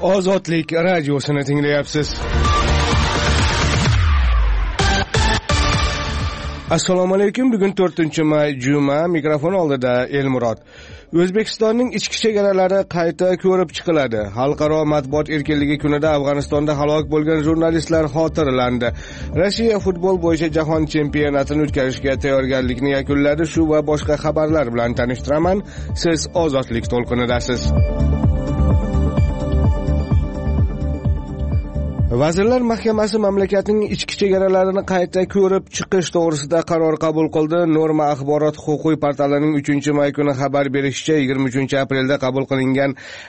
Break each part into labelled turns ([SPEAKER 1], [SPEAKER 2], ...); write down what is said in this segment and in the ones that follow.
[SPEAKER 1] Ozodlik radiosini tinglayapsiz. Assalomu alaykum. Bugun 4-may juma. Mikrofon oldida Elmurod. O'zbekistonning ichki chegaralari qayta ko'rib chiqiladi. Xalqaro matbuot erkinligi kunida Afg'onistonda halok bo'lgan jurnalistlar xotirlandi. Rossiya futbol bo'yicha jahon chempionatini o'tkazishga tayyorgarlikni yakunladi. Shu va boshqa xabarlar bilan tanishtiraman. Siz Ozodlik to'lqinidasiz. Vazirlar Mahkamasi mamlakatning ichki chegaralarini qayta ko'rib chiqish to'g'risida qaror qabul qildi. Norma axborot huquqiy portalining 3-may kuni xabar berishicha, 23-aprelda qabul qilingan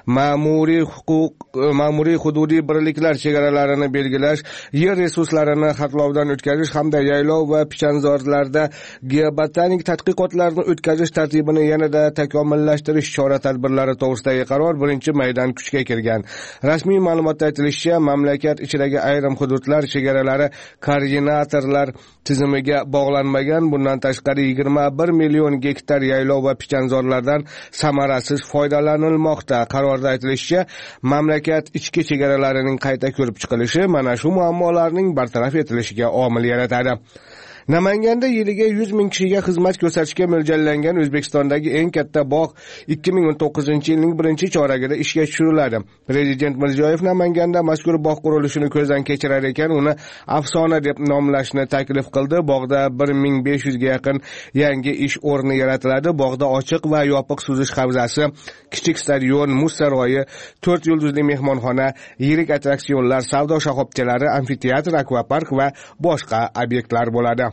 [SPEAKER 1] ma'muriy hududiy birliklar chegaralarini belgilash, yer resurslarini xatlovdan o'tkazish hamda yaylov va pichanzorlarda geobotanik tadqiqotlarni o'tkazish tartibini yanada takomillashtirish chora-tadbirlari to'g'risidagi qaror 1-maydan kuchga kirgan. Rasmiy ma'lumotda aytilishicha, mamlakat ichidagi ayrim hududlar chegaralari koordinatorlar tizimiga bog'lanmagan. Bundan tashqari 21 million gektar yaylov va pichanzorlardan samarasiz foydalanilmoqda. Qarorda aytilishicha, mamlakat ichki chegaralarining qayta ko'rib chiqilishi mana shu muammolarning bartaraf etilishiga omil yaratadi. Namanganda yiliga 100 ming kishiga xizmat ko'rsatishga mo'ljallangan O'zbekistondagi eng katta bog' 2019-yilning 1-choragida ishga tushiriladi. Prezident Mirziyoyev Namanganda mazkur bog' qurilishini ko'zdan kechirar ekan, uni afsona deb nomlashni taklif qildi. Bog'da 1500 ga yaqin yangi ish o'rni yaratiladi. Bog'da ochiq va yopiq suzish havzasi, kichik stadion, muz saroyi, 4 yulduzli mehmonxona, yirik attraksionlar, savdo shoxobchalari, amfiteatr, akvapark va boshqa obyektlar bo'ladi.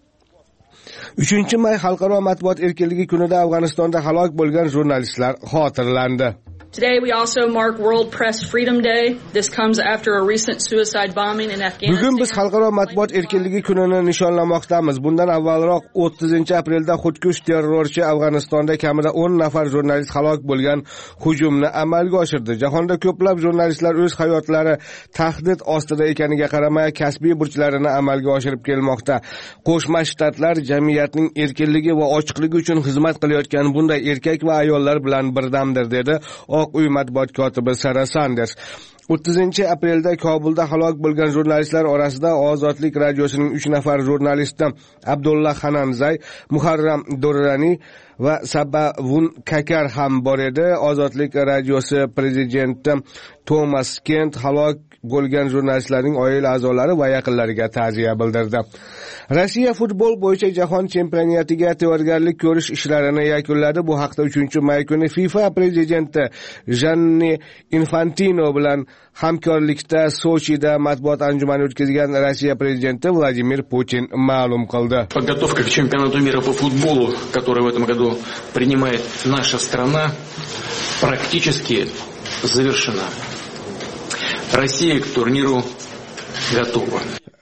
[SPEAKER 1] 3-may Xalqaro matbuot erkinligi kunida Afg'onistonda halok bo'lgan jurnalistlar xotirlandi.
[SPEAKER 2] Today we also mark World Press Freedom Day. This comes after a recent suicide bombing in Afghanistan.
[SPEAKER 1] Bugun biz Xalqaro matbuot erkinligi kunini nishonlamoqdamiz. Bundan avvalroq 30-aprelda xudkush terrorchi Afg'onistonda kamida 10 nafar jurnalist halok bo'lgan hujumni amalga oshirdi. Jahonda ko'plab jurnalistlar o'z hayotlari tahdid ostida ekaniga qaramay kasbiy burchlarini amalga oshirib kelmoqda. Qo'shma Shtatlar jamiyatning erkinligi va ochiqligi uchun xizmat qilayotgan bunday erkak va ayollar bilan birdamdir, dedi Oq uy matbuot kotibi Sara Sanders. 30-aprelda Kobulda halok bo'lgan jurnalistlar orasida Ozodlik radiosining 3 nafar jurnalisti Abdulla Xananzay, Muharram Durrani va Sabavun Kakar ham bor edi. Ozodlik radiosi prezidenti Thomas Kent halok bo'lgan jurnalistlarning oila a'zolari va yaqinlariga ta'ziya bildirdi. Rossiya futbol bo'yicha jahon chempionatiga tayyorgarlik ko'rish ishlarini yakunladi. Bu haqda 3-may kuni FIFA prezidenti Gianni Infantino bilan hamkorlikda Sochida matbuot anjumani o'tkazgan Rossiya prezidenti Vladimir Putin ma'lum qildi.
[SPEAKER 3] Подготовка к чемпионату мира по футболу, который в этом году принимает наша страна, практически завершена. Россия к турниру готова.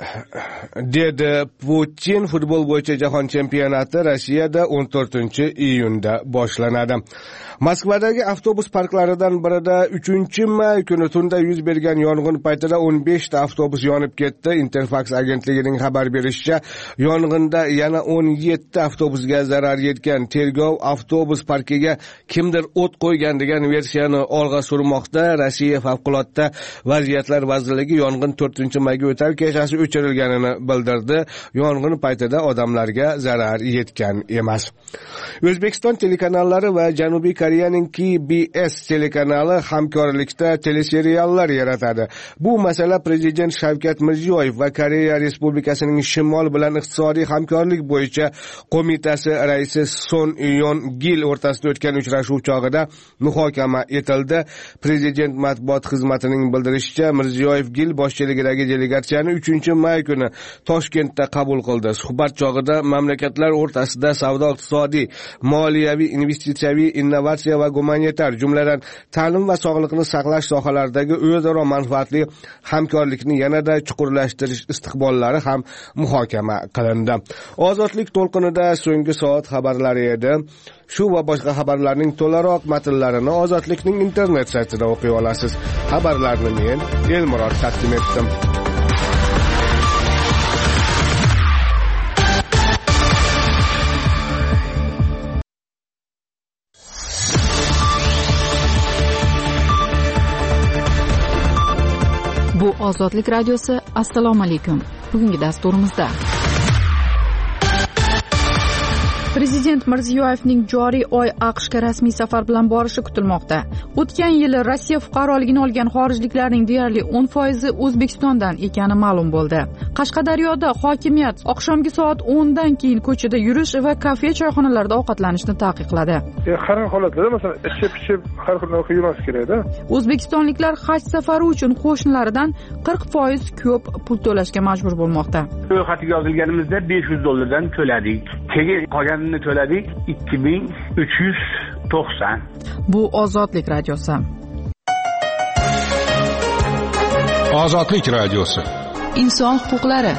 [SPEAKER 1] Dedi Putin. Futbol bo'yicha jahon chempionati Rossiyada 14-iyunda boshlanadi. Moskvadagi avtobus parklaridan birida 3-may kuni tunda yuz bergan yong'in paytida 15 ta avtobus yonib ketdi. Interfax agentligining xabar berishicha, yong'inda yana 17 avtobusga zarar yetgan. Tergov avtobus parkiga kimdir o't qo'ygan degan versiyani olg'a surmoqda. Rossiya favqulodda vaziyatlar vazirligi yong'in 4-mayga o'tar kechasi o'chirilganini bildirdi. Yong'in paytida odamlarga zarar yetgan emas. O'zbekiston telekanallari va Janubiy Koreyaning KBS telekanali hamkorlikda teleseriallar yaratadi. Bu masala Prezident Shavkat Mirziyoyev va Koreya Respublikasining Shimol bilan iqtisodiy hamkorlik bo'yicha qo'mitasi raisi Son Yon Gil o'rtasida o'tgan uchrashuv chog'ida muhokama etildi. Prezident matbuot xizmatining bildirishicha, Mirziyoyev Gil boshchiligidagi delegatsiyani 3-may kuni Toshkentda qabul qildi. Suhbat chog'ida mamlakatlar o'rtasida savdo-iqtisodiy, moliyaviy, investitsiyaviy, innovatsiya va gumanitar, jumladan ta'lim va sog'liqni saqlash sohalaridagi o'zaro manfaatli hamkorlikni yanada chuqurlashtirish istiqbollari ham muhokama qilindi. Ozodlik to'lqinida so'nggi soat xabarlari edi. Shu va boshqa xabarlarning to'laroq matnlarini Ozodlikning internet saytida o'qiy olasiz. Xabarlarni men Elmurod taqdim etdim.
[SPEAKER 4] Ozodlik radiosi, assalomu alaykum. Bugungi dasturimizda Prezident Mirziyoyevning joriy oy AQShga rasmiy safar bilan borishi kutilmoqda. O'tgan yili Rossiya fuqaroligini olgan xorijliklarning deyarli 10% O'zbekistondan ekani ma'lum bo'ldi. Qashqadaryoda hokimiyat oqshomgi soat 10 dan keyin ko'chada yurish va kafe choyxonalarda ovqatlanishni taqiqladi.
[SPEAKER 5] Har xil holatlarda masalan ichib har xil narxga yurish kerak-da.
[SPEAKER 4] O'zbekistonliklar haj safari uchun qo'shnilaridan 40% ko'p pul to'lashga majbur bo'lmoqda.
[SPEAKER 6] Ro'yxatga yozilganimizda $500 to'ladik. Keyin qolganini to'ladik 2390.
[SPEAKER 4] Bu Ozodlik radiosi.
[SPEAKER 7] Ozodlik radiosi.
[SPEAKER 4] Inson huquqlari.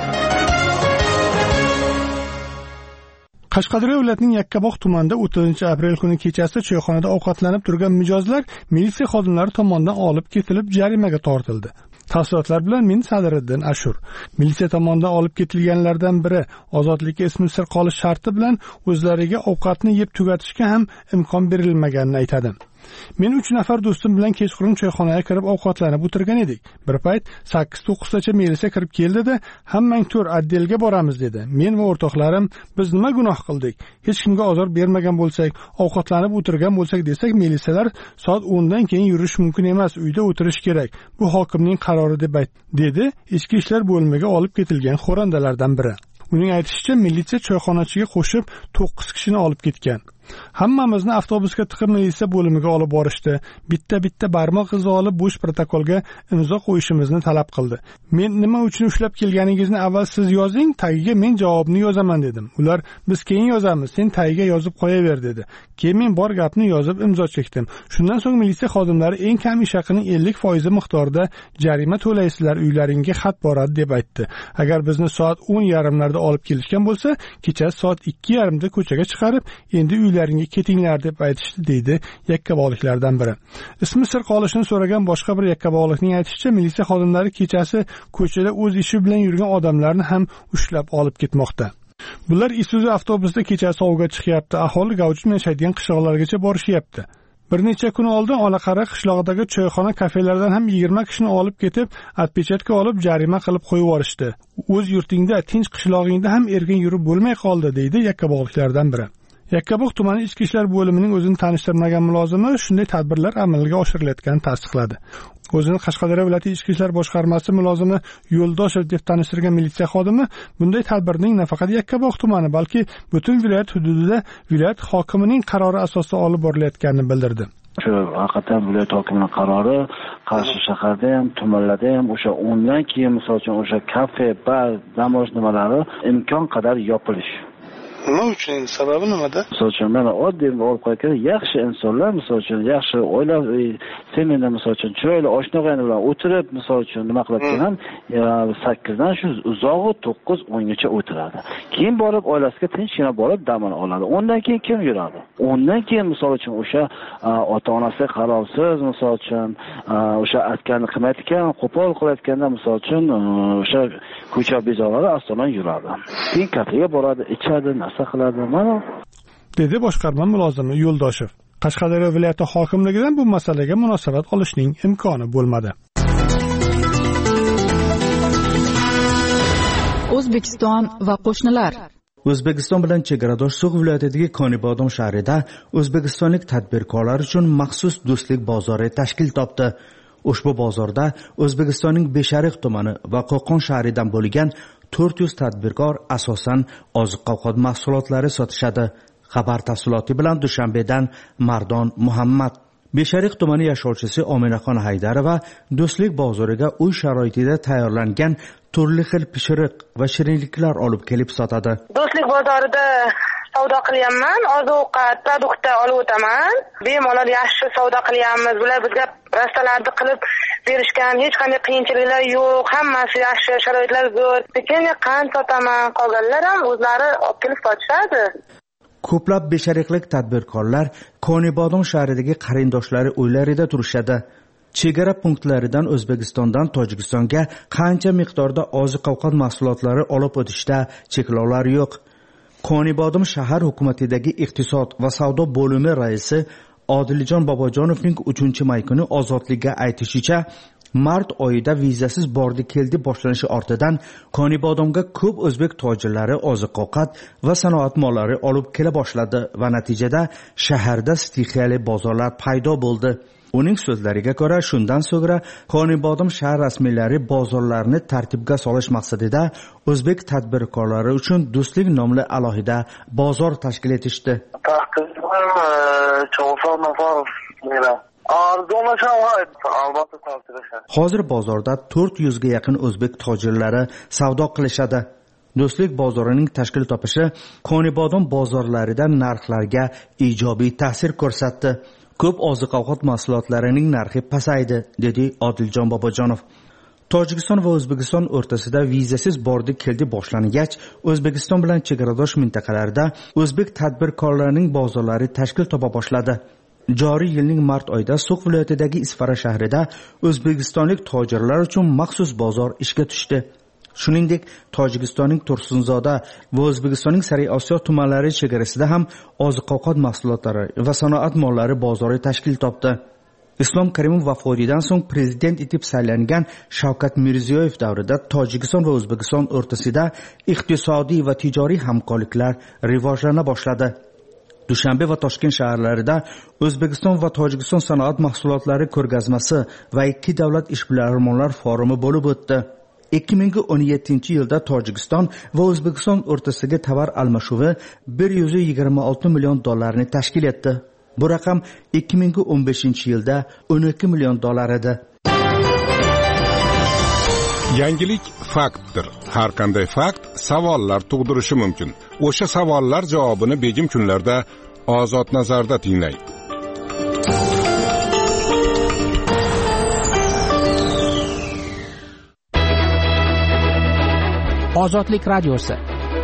[SPEAKER 8] Qashqadaryo viloyatining Yakkabog' tumanida 30-aprel kuni kechasi choyxonada ovqatlanib turgan mijozlar militsiya xodimlari tomonidan olib ketilib jarimaga tortildi. Tafsilotlar bilan men Sadiriddin Ashur. Militsiya tomonidan olib ketilganlardan biri ozodlikka ismi sir qolish sharti bilan o'zlariga ovqatni yeb tugatishga ham imkon berilmaganini aytadi. Men 3 nafar do'stim bilan kechqurun choyxonaga kirib ovqatlanib o'tirgan edik. Bir payt 8-9 tacha militsiya kirib keldi-da, "Hammang tur otdelga boramiz" dedi. Men va o'rtoqlarim "Biz nima gunoh qildik? Hech kimga ozor bermagan bo'lsak, ovqatlanib o'tirgan bo'lsak" desak, militsiyalar "Soat 10 dan keyin yurish mumkin emas, uyda o'tirish kerak. Bu hokimning qarori" deb aytdi, dedi Ichki ishlar bo'limiga olib ketilgan xo'randalardan biri. Uning aytishicha, militsiya choyxonachiga qo'shib 9 kishini olib ketgan. Hammamizni avtobusga tiqib militsiya bo'limiga olib borishdi. Bitta barmoq izi olib bo'sh protokolga imzo qo'yishimizni talab qildi. Men nima uchun ushlab kelganingizni avval siz yozing, tagiga men javobni yozaman dedim. Ular "Biz keyin yozamiz, sen tagiga yozib qo'yaver" dedi. Keyin men bor gapni yozib imzo chekdim. Shundan so'ng militsiya xodimlari eng kam ish haqining 50% miqdorida jarima to'laysizlar, uylaringga xat boradi deb aytdi. Agar bizni soat 10:30larda olib kelishgan bo'lsa, kechasi soat 2:30da ko'chaga chiqarib, endi uylaringga ketinglar deb aytishdi, deydi yakkabog'liklardan biri. Ismi sir qolishini so'ragan boshqa bir yakkabog'likning aytishicha, militsiya xodimlari kechasi ko'chada o'z ishi bilan yurgan odamlarni ham ushlab olib ketmoqda. Bular Isuzu avtobusda kechasi ovga chiqyapti, aholi gavjum yashaydigan qishloqlargacha borishyapti. Bir necha kun oldin Olaqari qishlog'idagi choyxona kafelardan ham 20 kishini olib ketib, atpechatka olib jarima qilib qo'yib yuborishdi. O'z yurtingda, tinch qishlog'ingda ham erkin yurib bo'lmay qoldi, deydi yakkabog'liklardan biri. Yakkabog' tumani ichki ishlar bo'limining o'zini tanishtirmagan mulozimi shunday tadbirlar amalga oshirilayotganini tasdiqladi. O'zini Qashqadaryo viloyati ichki ishlar boshqarmasi mulozimi Yo'ldoshev deb tanishtirgan militsiya xodimi bunday tadbirning nafaqat Yakkabog' tumani, balki butun viloyat hududida viloyat hokimining qarori asosida olib borilayotganini bildirdi.
[SPEAKER 9] Shu haqiqatan viloyat hokimining qarori Qarshi shaharda ham, tumanlarda ham o'sha 10 dan keyin misol uchun o'sha kafe, bar, dam olish nimalari imkon qadar yopilish.
[SPEAKER 8] Nima uchun? Sababi nimada?
[SPEAKER 9] Misol uchun mana oddiy olib qo'ygan yaxshi insonlar, misol uchun yaxshi oila, semina misol uchun chiroyli oshna-g'ayni bilan o'tirib, misol uchun nima qilayotgan ham 8 dan shu uzog'i 9-10 gacha o'tiradi. Keyin borib oilasiga tinchgina borib damini oladi. Undan keyin kim yuradi? Undan keyin misol uchun o'sha ota-onasiga qarovsiz, misol uchun o'sha aytganini qilmayotgan, qo'pol qilayotganda misol uchun o'sha ko'cha bezovlari asosan yuradi. Keyin kafega boradi, ichadi, qiladi mana, dedi boshqarma mulozimi Yo'ldoshev. Qashqadaryo viloyati hokimligidan bu masalaga munosabat olishning imkoni bo'lmadi.
[SPEAKER 4] O'zbekiston va qo'shnilar.
[SPEAKER 10] O'zbekiston bilan chegaradosh So'g'd viloyatidagi Konibodom shahrida o'zbekistonlik tadbirkorlar uchun maxsus do'stlik bozori tashkil topdi. Ushbu bozorda O'zbekistonning Beshariq tumani va Qo'qon shahridan bo'lgan 400 tadbirkor asosan oziq-ovqat mahsulotlari sotishadi. Xabar tafsiloti bilan Dushanbedan Mardon Muhammad. Beshariq tumani yashovchisi Ominaxon Haydarova do'stlik bozoriga uy sharoitida tayyorlangan turli xil pishiriq va shirinliklar olib kelib sotadi.
[SPEAKER 11] Do'stlik bozorida savdo qilyapman, oziq-ovqat produktlar olib o'taman. Bemalol yaxshi savdo qilyapmiz. Bular bizga rastalarni qilib berishgan, hech qanday qiyinchiliklar yo'q, hammasi yaxshi, sharoitlar zo'r. Lekin qand sotaman, qolganlar ham o'zlari olib kelib sotishadi.
[SPEAKER 10] Ko'plab beshariqlik tadbirkorlar Konibodom shahridagi qarindoshlari uylarida turishadi. Chegara punktlaridan O'zbekistondan Tojikistonga qancha miqdorda oziq-ovqat mahsulotlari olib o'tishda cheklovlar yo'q. Konibodom shahar hukumatidagi iqtisod va savdo bo'limi raisi Odiljon Bobojonovning 3-may kuni Ozodlikka aytishicha, Mart oyida vizasiz bordi keldi boshlanishi ortidan Konibodomga ko'p o'zbek tojirlari oziq-ovqat va sanoat mollari olib kela boshladi va natijada shaharda stixiyali bozorlar paydo bo'ldi. Uning so'zlariga ko'ra, shundan so'ngra Konibodom shahar rasmiylari bozorlarni tartibga solish maqsadida o'zbek tadbirkorlari uchun Do'stlik nomli alohida bozor tashkil etishdi. Hozir bozorda 400 ga yaqin o'zbek tojirlari savdo qilishadi. Do'stlik bozorining tashkil topishi Konibodom bozorlarida narxlarga ijobiy ta'sir ko'rsatdi. Ko'p oziq-ovqat mahsulotlarining narxi pasaydi, dedi Odiljon Bobojonov. Tojikiston va O'zbekiston o'rtasida vizasiz bordi keldi boshlangach, O'zbekiston bilan chegaradosh mintaqalarda o'zbek tadbirkorlarining bozorlari tashkil topa boshladi. Joriy yilning mart oyida So'x viloyatidagi Isfara shahrida o'zbekistonlik tojirlar uchun maxsus bozor ishga tushdi. Shuningdek, Tojikistonning Tursunzoda va O'zbekistonning Sariy Osiyo tumanlari chegarasida ham oziq-ovqat mahsulotlari va sanoat mollari bozori tashkil topdi. Islom Karimov vafodidan so'ng prezident etib saylangan Shavkat Mirziyoyev davrida Tojikiston va O'zbekiston o'rtasida iqtisodiy va tijoriy hamkorliklar rivojlana boshladi. Dushanbe va Toshkent shaharlarida O'zbekiston va Tojikiston sanoat mahsulotlari ko'rgazmasi va ikki davlat ishbilarmonlar forumi bo'lib o'tdi. 2017-yilda Tojikiston va O'zbekiston o'rtasidagi tovar almashuvi $126 million tashkil etdi. Bu raqam 2015-yilda $12 million edi.
[SPEAKER 7] Yangilik faktdir. Har qanday fakt savollar tug'dirishi mumkin. O'sha savollar javobini begim kunlarda Ozod nazarda tinglang.
[SPEAKER 12] Ozodlik radiosi.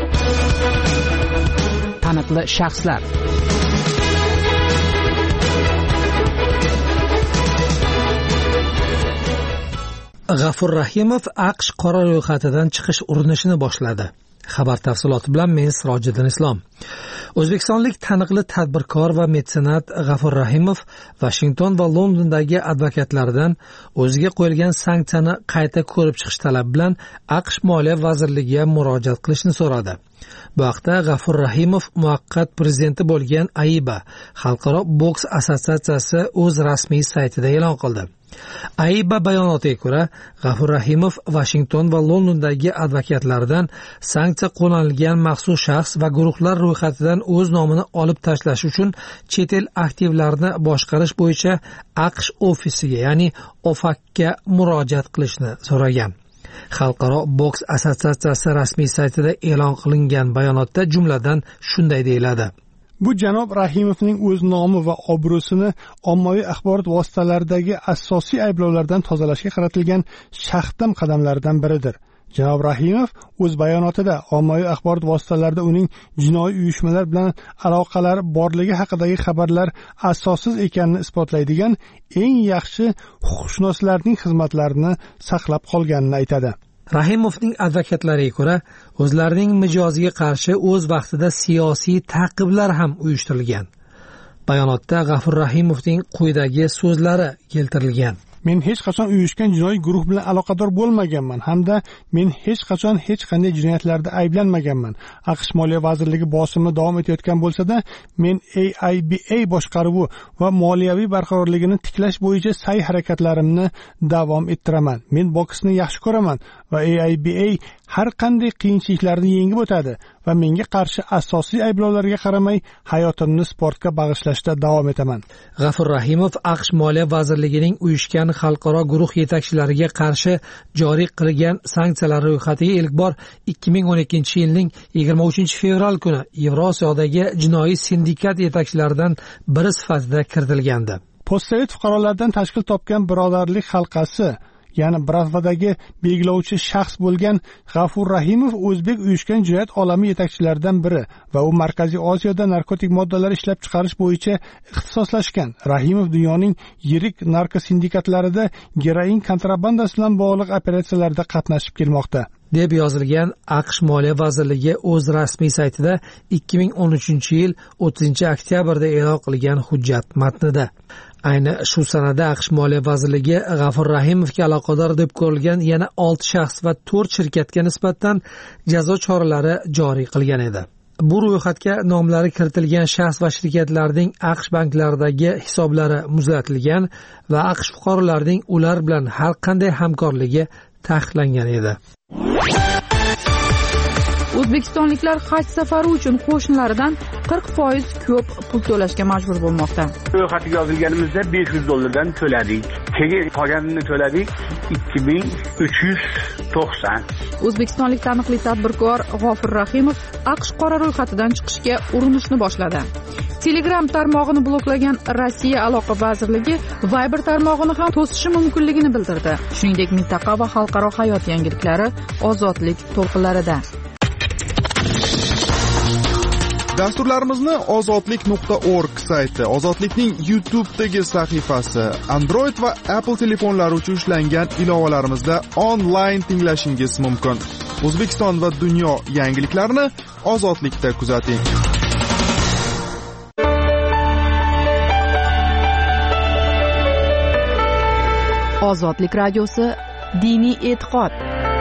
[SPEAKER 12] Taniqli shaxslar.
[SPEAKER 13] G'afur Rahimov AQSh qora ro'yxatidan chiqish urinishini boshladi. Xabar tafsiloti bilan men Sirojiddin Islom. O'zbekistonlik taniqli tadbirkor va metsenat G'afur Rahimov Washington va Londondagi advokatlaridan o'ziga qo'yilgan sanksiyani qayta ko'rib chiqish talabi bilan AQSh Moliya vazirligiga murojaat qilishni so'radi. Bu haqda G'afur Rahimov muvaqqat prezidenti bo'lgan AIBA Xalqaro boks assotsiatsiyasi o'z rasmiy saytida e'lon qildi. AIBA bayonotiga ko'ra, G'afur Rahimov Washington va Londondagi advokatlaridan sanksiya qo'llanilgan maxsus shaxs va guruhlar ro'yxatidan o'z nomini olib tashlash uchun chet el aktivlarini boshqarish bo'yicha AQSh ofisiga, ya'ni OFACga murojaat qilishni so'ragan. Xalqaro boks assotsiatsiyasi rasmiy saytida e'lon qilingan bayonotda jumladan shunday deyiladi:
[SPEAKER 8] Bu janob Rahimovning o'z nomi va obro'sini ommaviy axborot vositalaridagi asosiy ayblovlardan tozalashga qaratilgan shaxdam qadamlardan biridir. Janob Rahimov o'z bayonotida ommaviy axborot vositalarida uning jinoiy uyushmalar bilan aloqalari borligi haqidagi xabarlar asossiz ekanini isbotlaydigan eng yaxshi huquqshunoslarning xizmatlarini saqlab qolganini aytadi.
[SPEAKER 13] Rahimovning advokatlariga ko'ra, o'zlarining mijoziga qarshi o'z vaqtida siyosiy ta'qiblar ham uyushtirilgan. Bayonotda G'afur Rahimovning quyidagi so'zlari keltirilgan:
[SPEAKER 8] Men hech qachon uyushgan jinoiy guruh bilan aloqador bo'lmaganman hamda men hech qachon hech qanday jinoyatlarda ayblanmaganman. AQSh Moliya vazirligi bosimini davom etayotgan bo'lsa-da, men AIBA boshqaruvi va moliyaviy barqarorligini tiklash bo'yicha sa'y harakatlarimni davom ettiraman. Men boksni yaxshi ko'raman va AIBA har qanday qiyinchiliklarni yengib o'tadi va menga qarshi asosiy ayblovlarga qaramay hayotimni sportga bag'ishlashda davom etaman.
[SPEAKER 13] G'afur Rahimov AQSh Moliya vazirligining uyushgan xalqaro guruh yetakchilariga qarshi joriy qilgan sanksiyalar ro'yxatiga ilk bor 2012-yilning 23-fevral kuni Yevrosiyodagi jinoiy sindikat yetakchilaridan biri sifatida kiritilgandi.
[SPEAKER 8] Postsovet fuqarolardan tashkil topgan birodarlik halqasi, ya'ni Bratvadagi belgilovchi shaxs bo'lgan G'afur Rahimov o'zbek uyushgan jinoyat olami yetakchilaridan biri va u Markaziy Osiyoda narkotik moddalar ishlab chiqarish bo'yicha ixtisoslashgan. Rahimov dunyoning yirik narkosindikatlarida geroin kontrabandasi bilan bog'liq operatsiyalarda qatnashib kelmoqda,
[SPEAKER 13] deb yozilgan AQSh Moliya vazirligi o'z rasmiy saytida 2013-yil 30-oktyabrda e'lon qilgan hujjat matnida. Ayni shu sanada AQSh Moliya vazirligi G'afur Rahimovga aloqador deb ko'rilgan yana 6 shaxs va 4 shirkatga nisbatan jazo choralari joriy qilgan edi. Bu ro'yxatga nomlari kiritilgan shaxs va shirkatlarning AQSh banklaridagi hisoblari muzlatilgan va AQSh fuqarolarining ular bilan har qanday hamkorligi taqiqlangan edi.
[SPEAKER 4] O'zbekistonliklar haj safari uchun qo'shnilaridan 40% ko'p pul to'lashga majbur bo'lmoqda.
[SPEAKER 6] Ro'yxatga yozilganimizda $500 to'ladik. Keyin qolganini to'ladik 2390.
[SPEAKER 4] O'zbekistonlik taniqli tadbirkor G'afur Rahimov AQSh qora ro'yxatidan chiqishga urinishni boshladi. Telegram tarmog'ini bloklagan Rossiya aloqa vazirligi Viber tarmog'ini ham to'sishi mumkinligini bildirdi. Shuningdek, mintaqa va xalqaro hayot yangiliklari ozodlik to'lqinlarida.
[SPEAKER 14] Dasturlarimizni ozodlik.org sayti, Ozodlikning YouTube'dagi sahifasi, Android va Apple telefonlari uchun ishlangan ilovalarimizda onlayn tinglashingiz mumkin. O'zbekiston va dunyo yangiliklarini Ozodlikda kuzating.
[SPEAKER 4] Ozodlik radiosi diniy e'tiqod.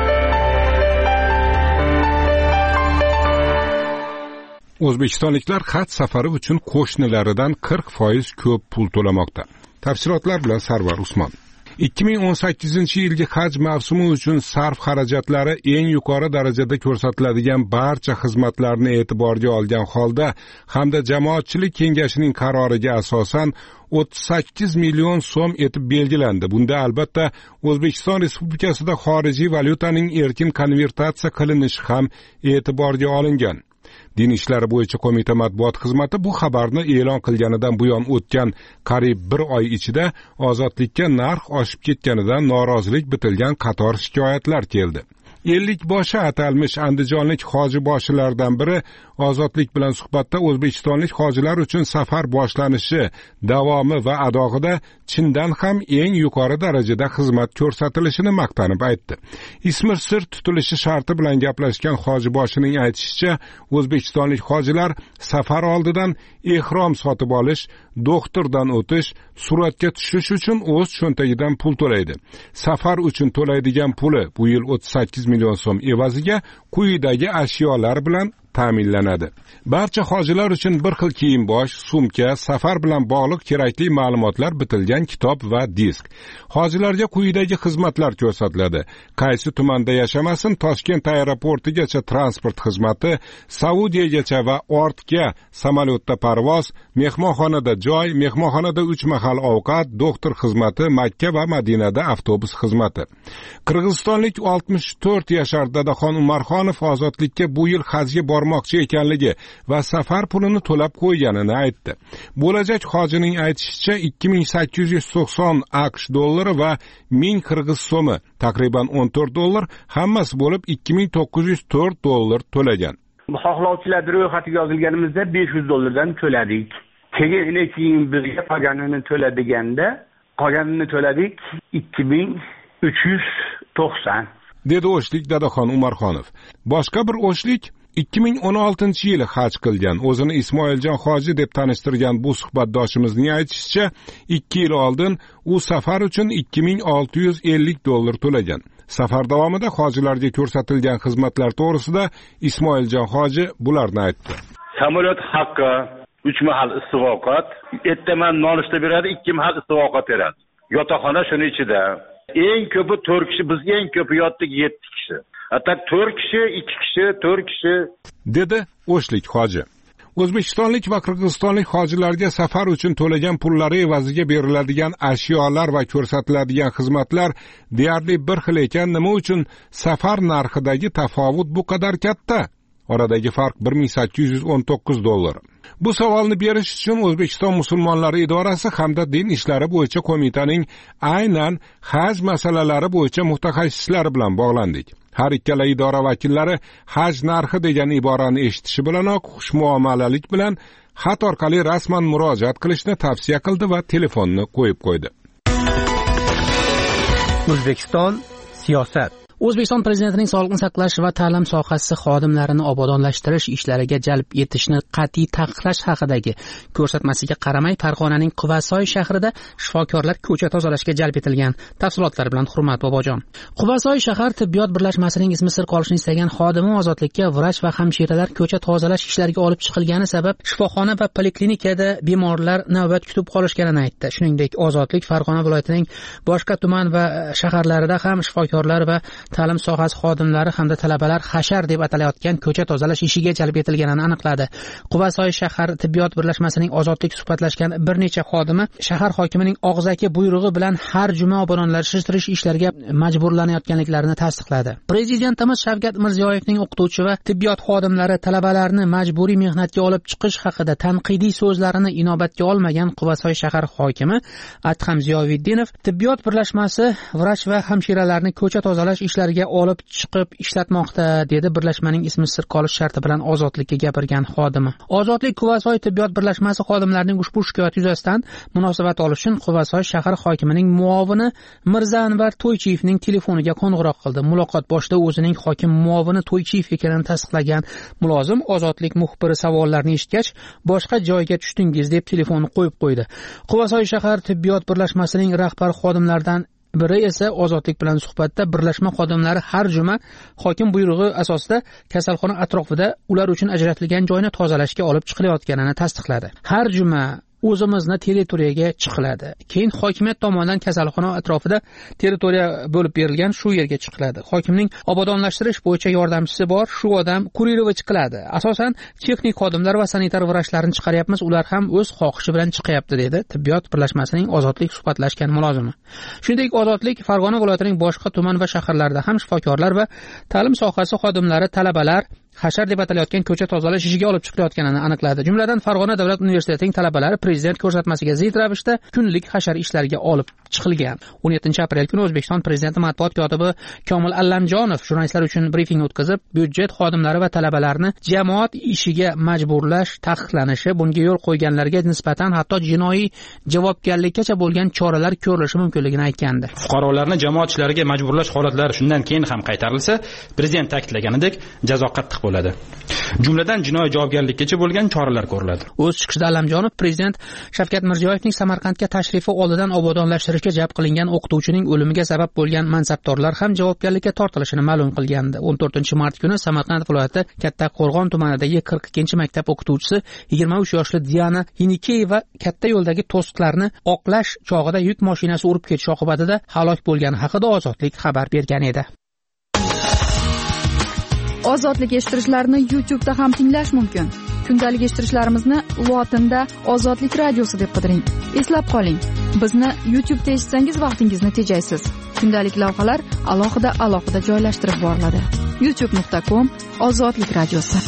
[SPEAKER 7] O'zbekistonliklar haj safari uchun qo'shnilaridan 40% ko'p pul to'lamoqda. Tafsilotlar bilan Sarvar Usmon. 2018-yilgi haj mavsumi uchun sarf xarajatlari eng yuqori darajada ko'rsatiladigan barcha xizmatlarni e'tiborga olgan holda hamda jamoatchilik kengashining qaroriga asosan 38 million so'm etib belgilandi. Bunda albatta O'zbekiston Respublikasida xorijiy valyutaning erkin konvertatsiya qilinishi ham e'tiborga olingan. Din ishlari bo'yicha qo'mita matbuot xizmati bu xabarni e'lon qilganidan buyon o'tgan qariyb 1 oy ichida ozodlikka narx oshib ketganidan norozilik bitilgan qator shikoyatlar keldi. 50 boshi atalmish andijonlik hoji boshilardan biri ozodlik bilan suhbatda o'zbekistonlik hojilar uchun safar boshlanishi, davomi va adog'ida chindan ham eng yuqori darajada xizmat ko'rsatilishini maqtanib aytdi. Ismi sir tutilishi sharti bilan gaplashgan hoji boshining aytishicha, o'zbekistonlik hojilar safar oldidan ehrom sotib olish, doktordan o'tish, suratga tushish uchun o'z cho'ntagidan pul to'laydi. Safar uchun to'laydigan puli bu yil 38 million so'm evaziga quyidagi ashyolar bilan ta'minlanadi. Barcha hojilar uchun bir xil kiyim-bosh, sumka, safar bilan bog'liq kerakli ma'lumotlar bitilgan kitob va disk. Hojilarga quyidagi xizmatlar ko'rsatiladi. Qaysi tumanda yashamasin, Toshkent aeroportigacha transport xizmati, Saudiyagacha va ortga samolyotda parvoz, mehmonxonada joy, mehmonxonada 3 mahal ovqat, doktor xizmati, Makka va Madinada avtobus xizmati. Qirg'izistonlik 64 yashar Dadaxon Umarxonov ozodlikka bu yil hajga bormoqchi ekanligi va safar pulini to'lab qo'yganini aytdi. Bo'lajak hojining aytishicha 2890 AQSh dollari va 1000 qirg'iz so'mi, takriban 14 dollar, hammasi bo'lib 2904 dollar to'lagan.
[SPEAKER 6] Xohlovchilar ro'yxatiga yozilganimizda $500 to'ladik. Keyin bizga qolganini to'ladiganda, qolganini to'ladik 2390.
[SPEAKER 7] dedi o'shlik Dadaxon Umarxonov. Boshqa bir o'shlik 2016-yili haj qilgan, o'zini Ismoiljon hoji deb tanishtirgan bu suhbatdoshimizning aytishicha, 2 yil oldin u safar uchun 2650 dollar to'lagan. Safar davomida hojilarga ko'rsatilgan xizmatlar to'g'risida Ismoiljon hoji bularni aytdi.
[SPEAKER 15] Samolyot haqqi, 3 mahal issiq ovqat, ertaman nonushta beradi, 2 mahal issiq ovqat beradi. Yotoqxona shuning ichida. Eng ko'pi 4 kishi, biz eng ko'pi yotdik 7 kishi. Hatta 4 kishi, 2 kishi, 4 kishi,
[SPEAKER 7] dedi o'shlik hoji. O'zbekistonlik va qirg'izistonlik hojilarga safar uchun to'lagan pullari evaziga beriladigan ashyolar va ko'rsatiladigan xizmatlar deyarli bir xil ekan, nima uchun safar narxidagi tafovut bu qadar katta? Oradagi farq 1819 dollar. Bu savolni berish uchun O'zbekiston musulmonlari idorasi hamda din ishlari bo'yicha qo'mitaning aynan haj masalalari bo'yicha mutaxassislari bilan bog'landik. Har ikkala idora vakillari haj narxi degan iborani eshitishi bilanoq xushmuomalalik bilan xat orqali rasman murojaat qilishni tavsiya qildi va telefonni qo'yib qo'ydi.
[SPEAKER 16] O'zbekiston siyosat.
[SPEAKER 12] O'zbekiston Prezidentining sog'liqni saqlash va ta'lim sohasi xodimlarini obodonlashtirish ishlariga jalb etishni qat'iy taqiqlash haqidagi ko'rsatmasiga qaramay Farg'onaning Quvasoy shahrida shifokorlar ko'cha tozalashga jalb etilgan. Tafsilotlar bilan Hurmat Bobojon. Quvasoy shahar tibbiyot birlashmasining ismi sir qolishini istagan xodimi ozodlikka vrach va hamshiralar ko'cha tozalash ishlariga olib chiqilgani sabab shifoxona va poliklinikada bemorlar navbat kutib qolishganini aytdi. Shuningdek, Ozodlik Farg'ona viloyatining boshqa tuman va shaharlarida ham shifokorlar va ta'lim sohasi xodimlari hamda talabalar hashar deb atalayotgan ko'cha tozalash ishiga jalb etilganini aniqladi. Quvasoy shahar tibbiyot birlashmasining Ozodlik suhbatlashgan bir necha xodimi shahar hokimining og'zaki buyrug'i bilan har juma obodonlashtirish ishlariga majburlanayotganliklarini tasdiqladi. Prezidentimiz Shavkat Mirziyoyevning o'qituvchi va tibbiyot xodimlari talabalarni majburiy mehnatga olib chiqish haqida tanqidiy so'zlarini inobatga olmagan Quvasoy shahar hokimi Adham Ziyoviddinov tibbiyot birlashmasi vrach va hamshiralarni ko'cha tozalash ishlariga olib chiqib ishlatmoqda dedi birlashmaning ismi sir qolish sharti bilan Ozodlikka gapirgan xodimi. Ozodlik Quvasoy tibbiyot birlashmasi xodimlarining ushbu shikoyati yuzasidan munosabat olish uchun Quvasoy shahar hokimining muovini Mirza Anvar To'ychiyevning telefoniga qo'ng'iroq qildi. Muloqot boshida o'zining hokim muovini To'ychiyev ekanini tasdiqlagan mulozim Ozodlik muxbiri savollarni eshitgach, boshqa joyga tushdingiz deb telefonni qo'yib qo'ydi. Quvasoy shahar tibbiyot birlashmasining rahbar xodimlaridan biri esa Ozodlik bilan suhbatda birlashma xodimlari har juma hokim buyrug'i asosida kasalxona atrofida ular uchun ajratilgan joyni tozalashga olib chiqilayotganini tasdiqladi. Har juma o'zimizni territoriyaga chiqiladi. Keyin hokimiyat tomonidan kasalxona atrofida territoriya bo'lib berilgan shu yerga chiqiladi. Hokimning obodonlashtirish bo'yicha yordamchisi bor, shu odam Kurirovi chiqiladi. Asosan texnik xodimlar va sanitar vrachlarni chiqaryapmiz, ular ham o'z xohishi bilan chiqyapti dedi tibbiyot birlashmasining Ozodlik suhbatlashgan mulozimi. Shuningdek, Ozodlik Farg'ona viloyatining boshqa tuman va shaharlarida ham shifokorlar va ta'lim sohasi xodimlari talabalar hashar deb atalayotgan ko'cha tozalash ishiga olib chiqilayotganini aniqladi. Jumladan Farg'ona davlat universitetining talabalari prezident ko'rsatmasiga zid ravishda kunlik hashar ishlariga olib chiqilgan. 17-aprel kuni O'zbekiston prezidenti matbuot kotibi Komil Allamjonov jurnalistlar uchun brifing o'tkazib, byudjet xodimlari va talabalarni jamoat ishiga majburlash taqiqlanishi, bunga yo'l qo'yganlarga nisbatan hatto jinoiy javobgarlikkacha bo'lgan choralar ko'rilishi mumkinligini aytgandi.
[SPEAKER 16] Fuqarolarni jamoat ishlariga majburlash holatlari shundan keyin ham qaytarilsa, prezident ta'kidlaganidek jazo qattiq bo'ladi. Jumladan jinoiy javobgarlikkacha bo'lgan choralar ko'riladi.
[SPEAKER 12] O'z chiqishida Allamjonov prezident Shavkat Mirziyoyevning Samarqandga tashrifi oldidan obodonlashtirishga jalb qilingan o'qituvchining o'limiga sabab bo'lgan mansabdorlar ham javobgarlikka tortilishini ma'lum qilgandi. 14-mart kuni Samarqand viloyati Kattaqo'rg'on tumanidagi 42-maktab o'qituvchisi 23 yoshli Diana Yinikeyeva katta yo'ldagi to'siqlarni oqlash chog'ida yuk mashinasi urib ketish oqibatida halok bo'lgani haqida Ozodlik xabar bergan edi.
[SPEAKER 4] Ozodlik eshittirishlarni YouTube'da ham tinglash mumkin. Kundalik eshittirishlarimizni lotinda Ozodlik radiosi deb qidiring. Eslab qoling, bizni YouTube'da eshitsangiz vaqtingizni tejaysiz. Kundalik lavhalar alohida joylashtirib boriladi. youtube.com/Ozodlik radiosi.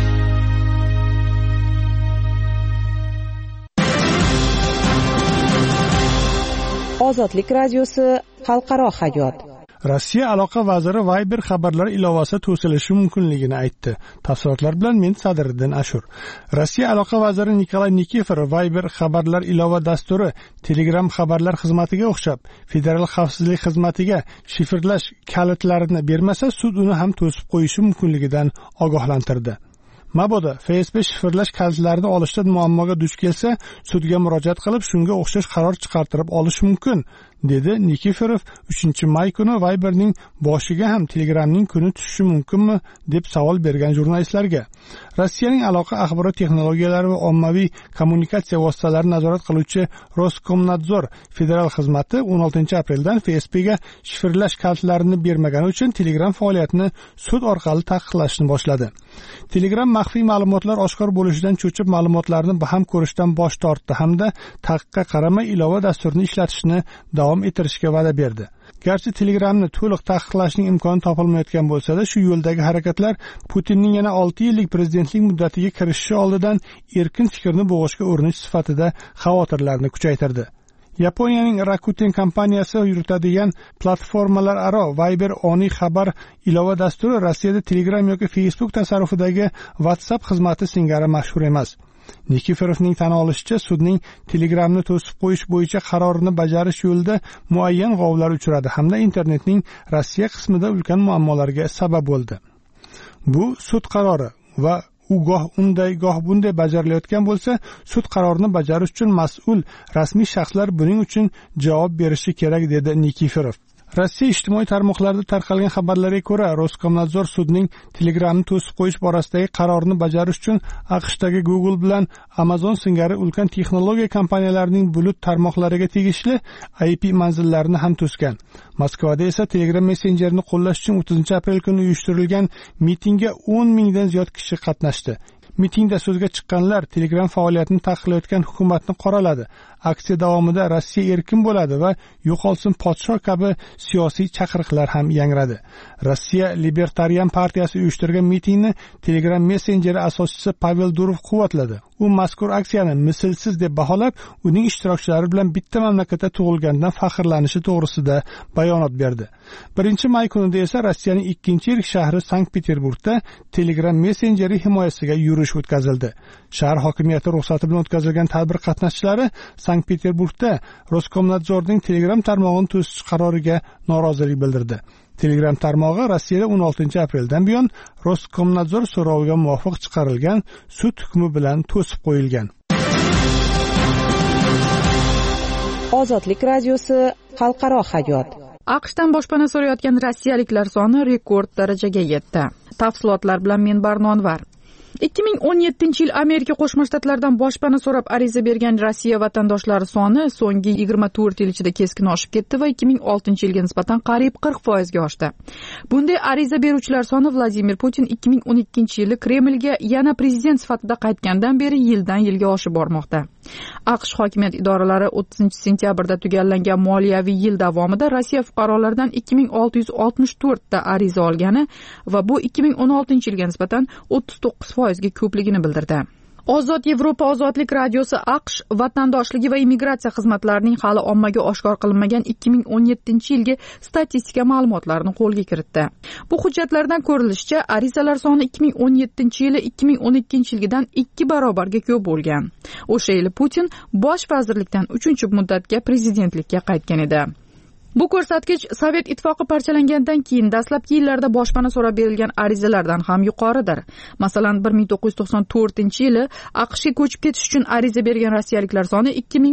[SPEAKER 17] Ozodlik radiosi xalqaro hayot.
[SPEAKER 8] Rossiya aloqa vaziri Viber xabarlar ilovasi to'silishi mumkinligini aytdi. Tafsilotlar bilan men Sadriddin Ashur. Rossiya aloqa vaziri Nikolay Nikiforov Viber xabarlar ilova dasturi Telegram xabarlar xizmatiga o'xshab, Federal xavfsizlik xizmatiga shifrlash kalitlarini bermasa, sud uni ham to'sib qo'yishi mumkinligidan ogohlantirdi. Mabodo FSB shifrlash kalitlarini olishda muammoga duch kelsa, sudga murojaat qilib, shunga o'xshash qaror chiqartirib olish mumkin, dedi Nikiforov 3-may kuni Viberning boshiga ham Telegramning kuni tushishi mumkinmi deb savol bergan jurnalistlarga. Rossiyaning aloqa axborot texnologiyalari va ommaviy kommunikatsiya vositalarini nazorat qiluvchi Roskomnadzor federal xizmati 16-apreldan FSBga shifrlash kalitlarini bermagani uchun Telegram faoliyatini sud orqali taqiqlashni boshladi. Telegram maxfiy ma'lumotlar oshkor bo'lishidan cho'chib ma'lumotlarni baham ko'rishdan bosh tortdi hamda taqiqqa qaramay ilova dasturini ishlatishni davom ettirishga va'da berdi. Garchi Telegramni to'liq taqiqlashning imkoni topilmayotgan bo'lsa-da, shu yo'ldagi harakatlar Putinning yana 6 yillik prezidentlik muddatiga kirishishi oldidan erkin fikrni bo'g'ishga urinish sifatida xavotirlarni kuchaytirdi. Yaponiyaning Rakuten kompaniyasi yuritadigan platformalar aro Viber oniy xabar ilova dasturi Rossiyada Telegram yoki Facebook tasarrufidagi WhatsApp xizmati singari mashhur emas. Nikiforovning tan olishicha, sudning Telegramni to'sib qo'yish bo'yicha qarorini bajarish yo'lida muayyan g'ovlar uchradi hamda internetning Rossiya qismida ulkan muammolarga sabab bo'ldi. Bu sud qarori va u goh bunday bajarilayotgan bo'lsa, sud qarorini bajarish uchun mas'ul rasmiy shaxslar buning uchun javob berishi kerak, dedi Nikiforov. Rossiya ijtimoiy tarmoqlarida tarqalgan xabarlarga ko'ra, Roskomnadzor sudning Telegramni to'sib qo'yish borasidagi qarorini bajarish uchun AQShdagi Google bilan Amazon singari ulkan texnologiya kompaniyalarining bulut tarmoqlariga tegishli IP manzillarini ham to'sgan. Moskvada esa Telegram messenjerini qo'llash uchun 30-aprel kuni uyushtirilgan mitingga 10 mingdan ziyod kishi qatnashdi. Mitingda so'zga chiqqanlar Telegram faoliyatini taqiqlayotgan hukumatni qoraladi. Aksiya davomida Rossiya erkin bo'ladi va yo'qolsin podshoh kabi siyosiy chaqiriqlar ham yangradi. Rossiya Libertarian partiyasi uyushtirgan mitingni Telegram messenjeri asoschisi Pavel Durov quvvatladi. U mazkur aksiyani mislsiz deb baholab, uning ishtirokchilari bilan bitta mamlakatda tug'ilgandan faxrlanishi to'g'risida bayonot berdi. 1-may kunida esa Rossiyaning ikkinchi yirik shahri Sankt-Peterburgda Telegram messenjeri himoyasiga yurish o'tkazildi. Shahar hokimiyati ruxsati bilan o'tkazilgan tadbir qatnashchilari Sankt-Peterburgda Roskomnadzorning Telegram tarmog'ini to'sish qaroriga norozilik bildirdi. Telegram tarmog'i Rossiyada 16-apreldan buyon Roskomnadzor so'roviga muvofiq chiqarilgan sud hukmi bilan to'sib qo'yilgan.
[SPEAKER 17] Ozodlik radiosi xalqaro hayot.
[SPEAKER 4] AQShdan boshpana so'rayotgan rossiyaliklar soni rekord darajaga yetdi. Tafsilotlar bilan men Barnonvar. 2017-yil Amerika Qo'shma Shtatlaridan boshpana so'rab ariza bergan Rossiya vatandoshlari soni so'nggi 24 yil ichida keskin oshib ketdi va 2006-yilga nisbatan qariyb 40% ga oshdi. Bunday ariza beruvchilar soni Vladimir Putin 2012-yili Kremlga yana prezident sifatida qaytgandan beri yildan yilga oshib bormoqda. AQSh hokimiyat idoralari 30-sentyabrda tugallangan moliyaviy yil davomida Rossiya fuqarolaridan 2664 ta ariza olgani va bu 2016-yilga nisbatan 39% ga ko'pligini bildirdi. Ozod Yevropa ozodlik radiosi AQSh vatandoshligi va immigratsiya xizmatlarining hali ommaga oshkor qilinmagan 2017-yilgi statistika ma'lumotlarini qo'lga kiritdi. Bu hujjatlardan ko'rilishicha, arizalar soni 2017-yili 2012-yilgidan 2 barobarga ko'p bo'lgan. O'sha yili Putin bosh vazirlikdan 3-muddatga prezidentlikka qaytgan edi. Bu ko'rsatkich Sovet ittifoqi parchalangandan keyin dastlabki yillarda boshpana so'rab berilgan arizalardan ham yuqoridir. Masalan, 1994-yili AQShga ko'chib ketish uchun ariza bergan rossiyaliklar soni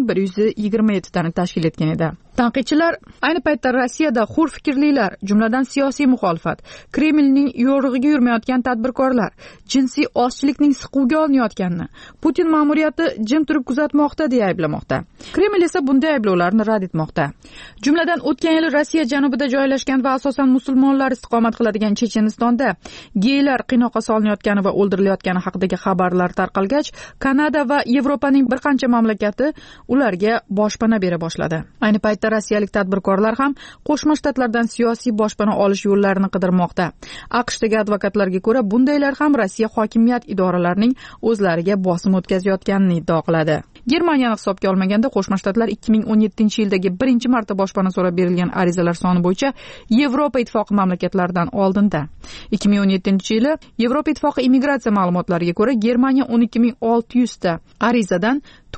[SPEAKER 4] 2127 tani tashkil etgan edi. Tanqidchilar ayni paytda Rossiyada hur fikrlilar, jumladan siyosiy muxolifat, Kremlning yo'rig'iga yurmayotgan tadbirkorlar, jinsiy ozchilikning siquvga olinayotganini Putin ma'muriyati jim turib kuzatmoqda deya ayblamoqda. Kreml esa bunday ayblovlarni rad etmoqda. Jumladan o'tgan yil Rossiya janubida joylashgan va asosan musulmonlar istiqomat qiladigan Chechenistonda geylar qiynoqqa solinayotgani va o'ldirilayotgani haqidagi xabarlar tarqalgach, Kanada va Yevropaning bir qancha mamlakati ularga boshpana bera boshladi. Ayni paytda rossiyalik tadbirkorlar ham Qo'shma Shtatlardan siyosiy boshpana olish yo'llarini qidirmoqda. AQShdagi advokatlarga ko'ra, bundaylar ham Rossiya hokimiyat idoralarining o'zlariga bosim o'tkazayotganini iddao qiladi. Germaniyani hisobga olmaganda Qo'shma Shtatlar 2017-yildagi birinchi marta boshpana so'rab berilgan arizalar soni bo'yicha Yevropa ittifoqi mamlakatlaridan oldinda. 2017-yili Yevropa ittifoqi immigratsiya ma'lumotlariga ko'ra, Germaniya 12600 ta arizadan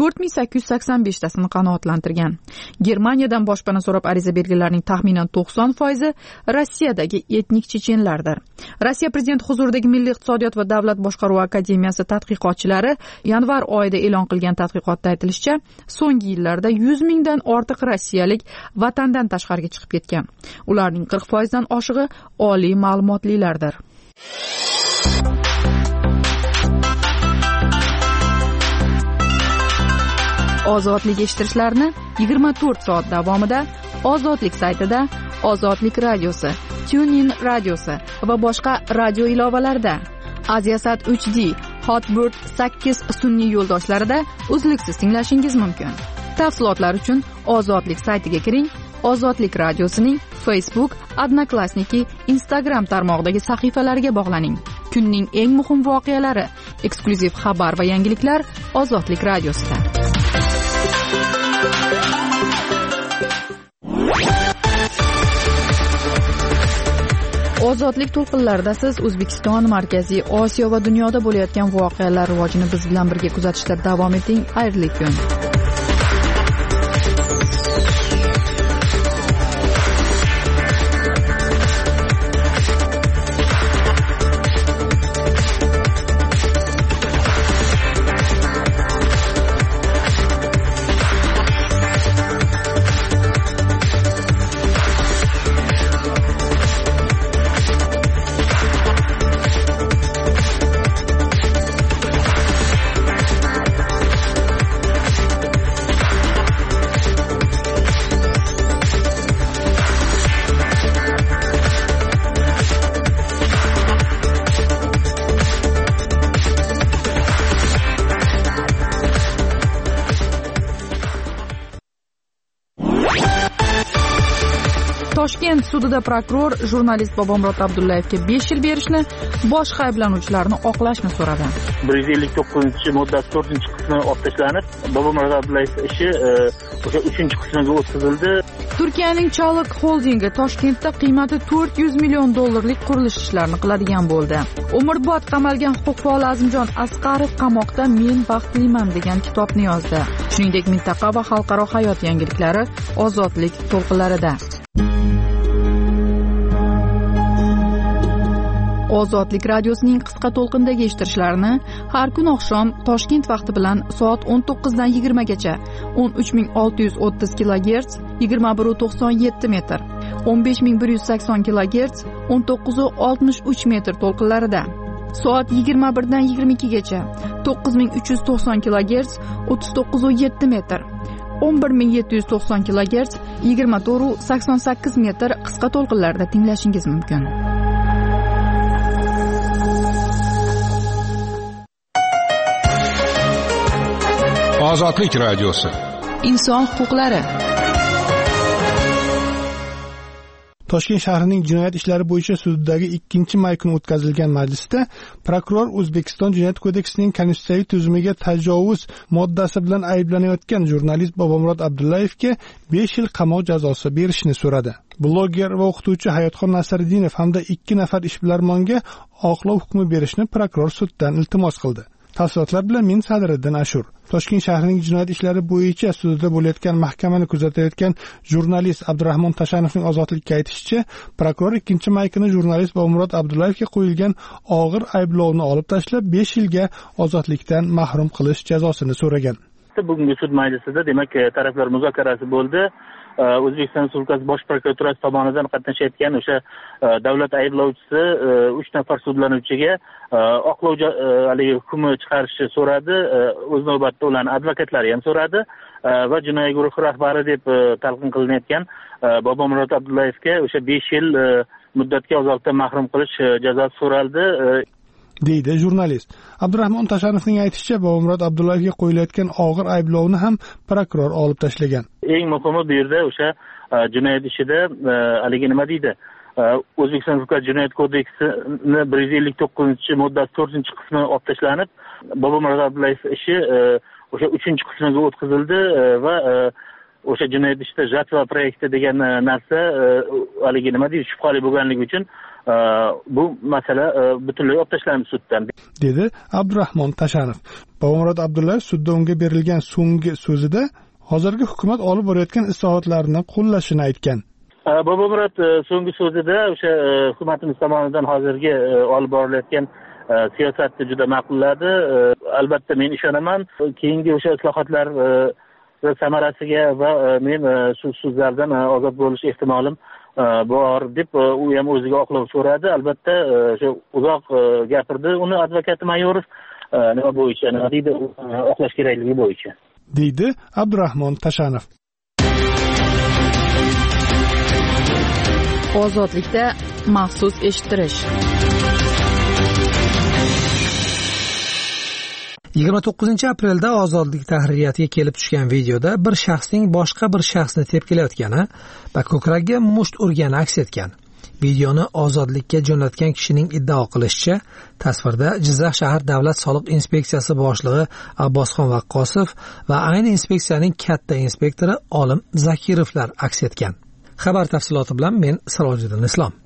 [SPEAKER 4] 4885 tasini qanoatlantirgan. Germaniyadan boshpana so'rab ariza berganlarning taxminan 90% Rossiyadagi etnik chechenlardir. Rossiya prezidenti huzuridagi Milliy iqtisodiyot va davlat boshqaruvi akademiyasi tadqiqotchilari yanvar oyida e'lon qilgan tadqiqotda aytilishicha, so'nggi yillarda 100 mingdan ortiq rossiyalik vatandan tashqariga chiqib ketgan. Ularning 40% dan oshig'i oliy ma'lumotlilardir. Ozodlik eshittirishlarni 24 soat davomida Ozodlik saytida, Ozodlik radiosi, TuneIn radiosi va boshqa radio ilovalarida, Aziasat 3D, Hotbird 8 sun'iy yo'ldoshlarida uzluksiz tinglashingiz mumkin. Tafsilotlar uchun Ozodlik saytiga kiring. Ozodlik radiosining Facebook, Odnoklassniki, Instagram tarmog'idagi sahifalariga bog'laning. Kunning eng muhim voqealari, eksklyuziv xabar va yangiliklar Ozodlik radiosida. Ozodlik to'lqinlarida siz O'zbekiston, Markaziy Osiyo va dunyoda bo'layotgan voqealar rivojini biz bilan birga kuzatishda davom eting. Xayrli kun. Toshkent sudida prokuror jurnalist Bobomurod Abdullayevga 5 yil berishni, boshqa ayblanuvchilarni oqlashni so'radi.
[SPEAKER 6] 159-moddasi 4-qismi olib tashlanib, Bobomurod Abdullayev ishi o'sha 3-qismiga o'tkazildi.
[SPEAKER 4] Turkiyaning Chalik holdingi Toshkentda qiymati $400 million qurilish ishlarini qiladigan bo'ldi. Umrbod qamalgan huquq faoli Azimjon Asqarov qamoqda Men baxtliman degan kitobni yozdi. Shuningdek, mintaqa va xalqaro hayot yangiliklari Ozodlik to'lqinlarida. Ozodlik radiosining qisqa to'lqindagi eshittirishlarini har kun oqshom Toshkent vaqti bilan soat 19 dan 20 gacha 13630 kHz 2197 metr, 15180 kHz 1963 metr to'lqinlarida, soat 21 dan 22 gacha 9390 kHz 3907 metr, 11790 kHz 2488 metr qisqa to'lqinlarda tinglashingiz mumkin.
[SPEAKER 7] Ozodlik radiosi.
[SPEAKER 4] Inson huquqlari.
[SPEAKER 8] Toshkent shahrining jinoyat ishlari bo'yicha sudidagi 2-may kuni o'tkazilgan majlisda prokuror O'zbekiston Jinoyat kodeksining konstitutsiyaviy tuzumiga tajovuz moddasi bilan ayblanayotgan jurnalist Bobomurod Abdullayevga 5 yil qamoq jazosi berishni so'radi. Bloger va o'qituvchi Hayotxon Nasriddinov hamda 2 nafar ishbilarmonga oqlov hukmi berishni prokuror suddan iltimos qildi. Tafsilotlar bilan men Sadriddin Ashur. Toshkent shahrining jinoyat ishlari bo'yicha sudida bo'layotgan mahkamani kuzatayotgan jurnalist Abdurahmon Tashanovning ozodlikka aytishicha, prokuror 2-may kuni jurnalist Bobomurod Abdullayevga qo'yilgan og'ir ayblovni olib tashlab 5 yilga ozodlikdan mahrum qilish jazosini so'ragan.
[SPEAKER 6] Bugungi sud majlisida demak taraflar muzokarasi bo'ldi. O'zbekiston Respublikasi Bosh prokuraturasi tomonidan qatnashayotgan o'sha davlat ayblovchisi 3 nafar sudlanuvchiga oqlov haligi hukmi chiqarishni so'radi. O'z navbatida ularning advokatlari ham so'radi va jinoiy guruh rahbari deb talqin qilinayotgan Bobomurod Abdullayevga o'sha 5 yil muddatga ozodlikdan mahrum qilish jazosi so'raldi,
[SPEAKER 8] deydi jurnalist. Abdurahmon Tashanovning aytishicha, Bobomurod Abdullayevga qo'yilayotgan og'ir ayblovni ham prokuror olib tashlagan.
[SPEAKER 6] Eng muhimi bu yerda o'sha jinoyat ishida haligi nima deydi? O'zbekiston Respublikasi Jinoyat kodeksining 159-moddasi 4-qismi olib tashlanib, Bobomurod Abdullayev ishi o'sha 3-qismiga o'tkazildi va o'sha jinoyat ishida jatva proyekti degan narsa haligi nima deydi, shubhali bo'lganligi uchun bu masala butunlay olib tashlandi suddan,
[SPEAKER 8] dedi Abdurahmon Tashanov. Bobomurod Abdullayev sudda unga berilgan so'nggi so'zida hozirgi hukumat olib borayotgan islohotlarni qo'llashini aytgan.
[SPEAKER 6] Bobomurod so'nggi so'zida o'sha hukumatimiz tomonidan hozirgi olib borilayotgan siyosatni juda ma'qulladi. Albatta men ishonaman, keyingi o'sha islohotlar samarasiga va men shu so'zlardan ozod bo'lish ehtimolim bor deb u ham o'ziga oqlov so'radi. Albatta o'sha uzoq gapirdi uni advokati Mayorov nima bo'yicha, nima deydi, oqlash kerakligi bo'yicha,
[SPEAKER 8] deydi Abdurahmon Tashanov.
[SPEAKER 4] Ozodlikda maxsus eshittirish.
[SPEAKER 13] 29-aprelda Ozodlik tahririyatiga kelib tushgan videoda bir shaxsning boshqa bir shaxsni tepkilayotgani va ko'kragiga musht urgani aks etgan. Videoni Ozodlikka jo'natgan kishining iddao qilishicha, tasvirda Jizzax shahar davlat soliq inspeksiyasi boshlig'i Abbosxon Vaqqosov va ayni inspeksiyaning katta inspektori Olim Zakirovlar aks etgan. Xabar tafsiloti bilan men Sirojiddin Islom.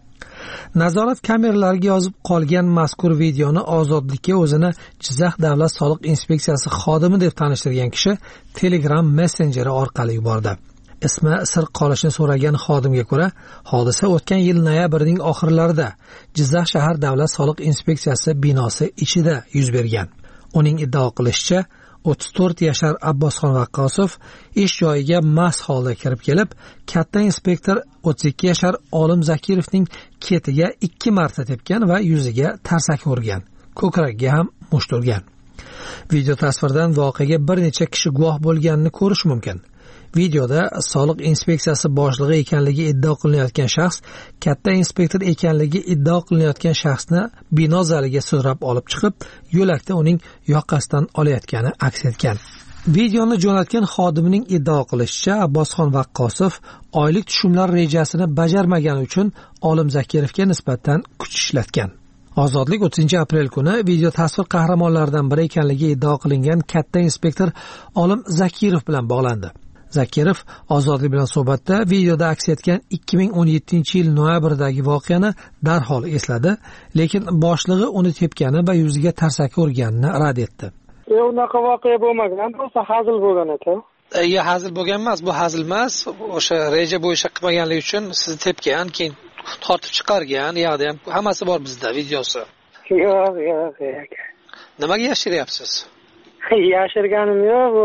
[SPEAKER 13] Nazorat kameralariga yozib qolgan mazkur videoni Ozodlikka o'zini Jizzax davlat soliq inspeksiyasi xodimi deb tanishtirgan kishi Telegram messenjeri orqali yubordi. Ismi sir qolishini so'ragan xodimga ko'ra, hodisa o'tgan yil noyabrning oxirlarida Jizzax shahar davlat soliq inspeksiyasi binosi ichida yuz bergan. Uning iddao qilishicha, 34 yashar Abbosxon Vaqqosov ish joyiga mast holda kirib kelib, katta inspektor 32 yashar Olim Zakirovning ketiga 2 marta tepgan va yuziga tarsaki urgan. Ko'kragiga ham musht urgan. Video tasvirdan voqeaga bir necha kishi guvoh bo'lganini ko'rish mumkin. Videoda soliq inspeksiyasi boshlig'i ekanligi iddao qilinayotgan shaxs katta inspektor ekanligi iddao qilinayotgan shaxsni bino zaliga sudrab olib chiqib, yo'lakda uning yoqasidan olayotgani aks etgan. Videoni jo'natgan xodimning iddao qilishicha, Abbosxon Vaqqosov oylik tushumlar rejasini bajarmagani uchun Olim Zakirovga nisbatan kuch ishlatgan. Ozodlik 30-aprel kuni video tasvir qahramonlaridan biri ekanligi iddao qilingan katta inspektor Olim Zakirov bilan bog'landi. Zakirov Ozodlik bilan suhbatda videoda aks etgan 2017-yil noyabrdagi voqeani darhol esladi, lekin boshlig'i uni tepgani va yuziga tarsaki urganini rad etdi.
[SPEAKER 5] Unaqa voqea bo'lmagan, bo'lsa hazil bo'lgan ekan.
[SPEAKER 13] Hazil bo'lgan emas, bu hazil emas, o'sha reja bo'yicha qilmaganligi uchun sizni tepgan, keyin tortib chiqargan, yo'qda ham hammasi bor bizda videosi.
[SPEAKER 5] Yo'q.
[SPEAKER 13] Nimaga yashiryapsiz?
[SPEAKER 5] Yashirganim yo'q.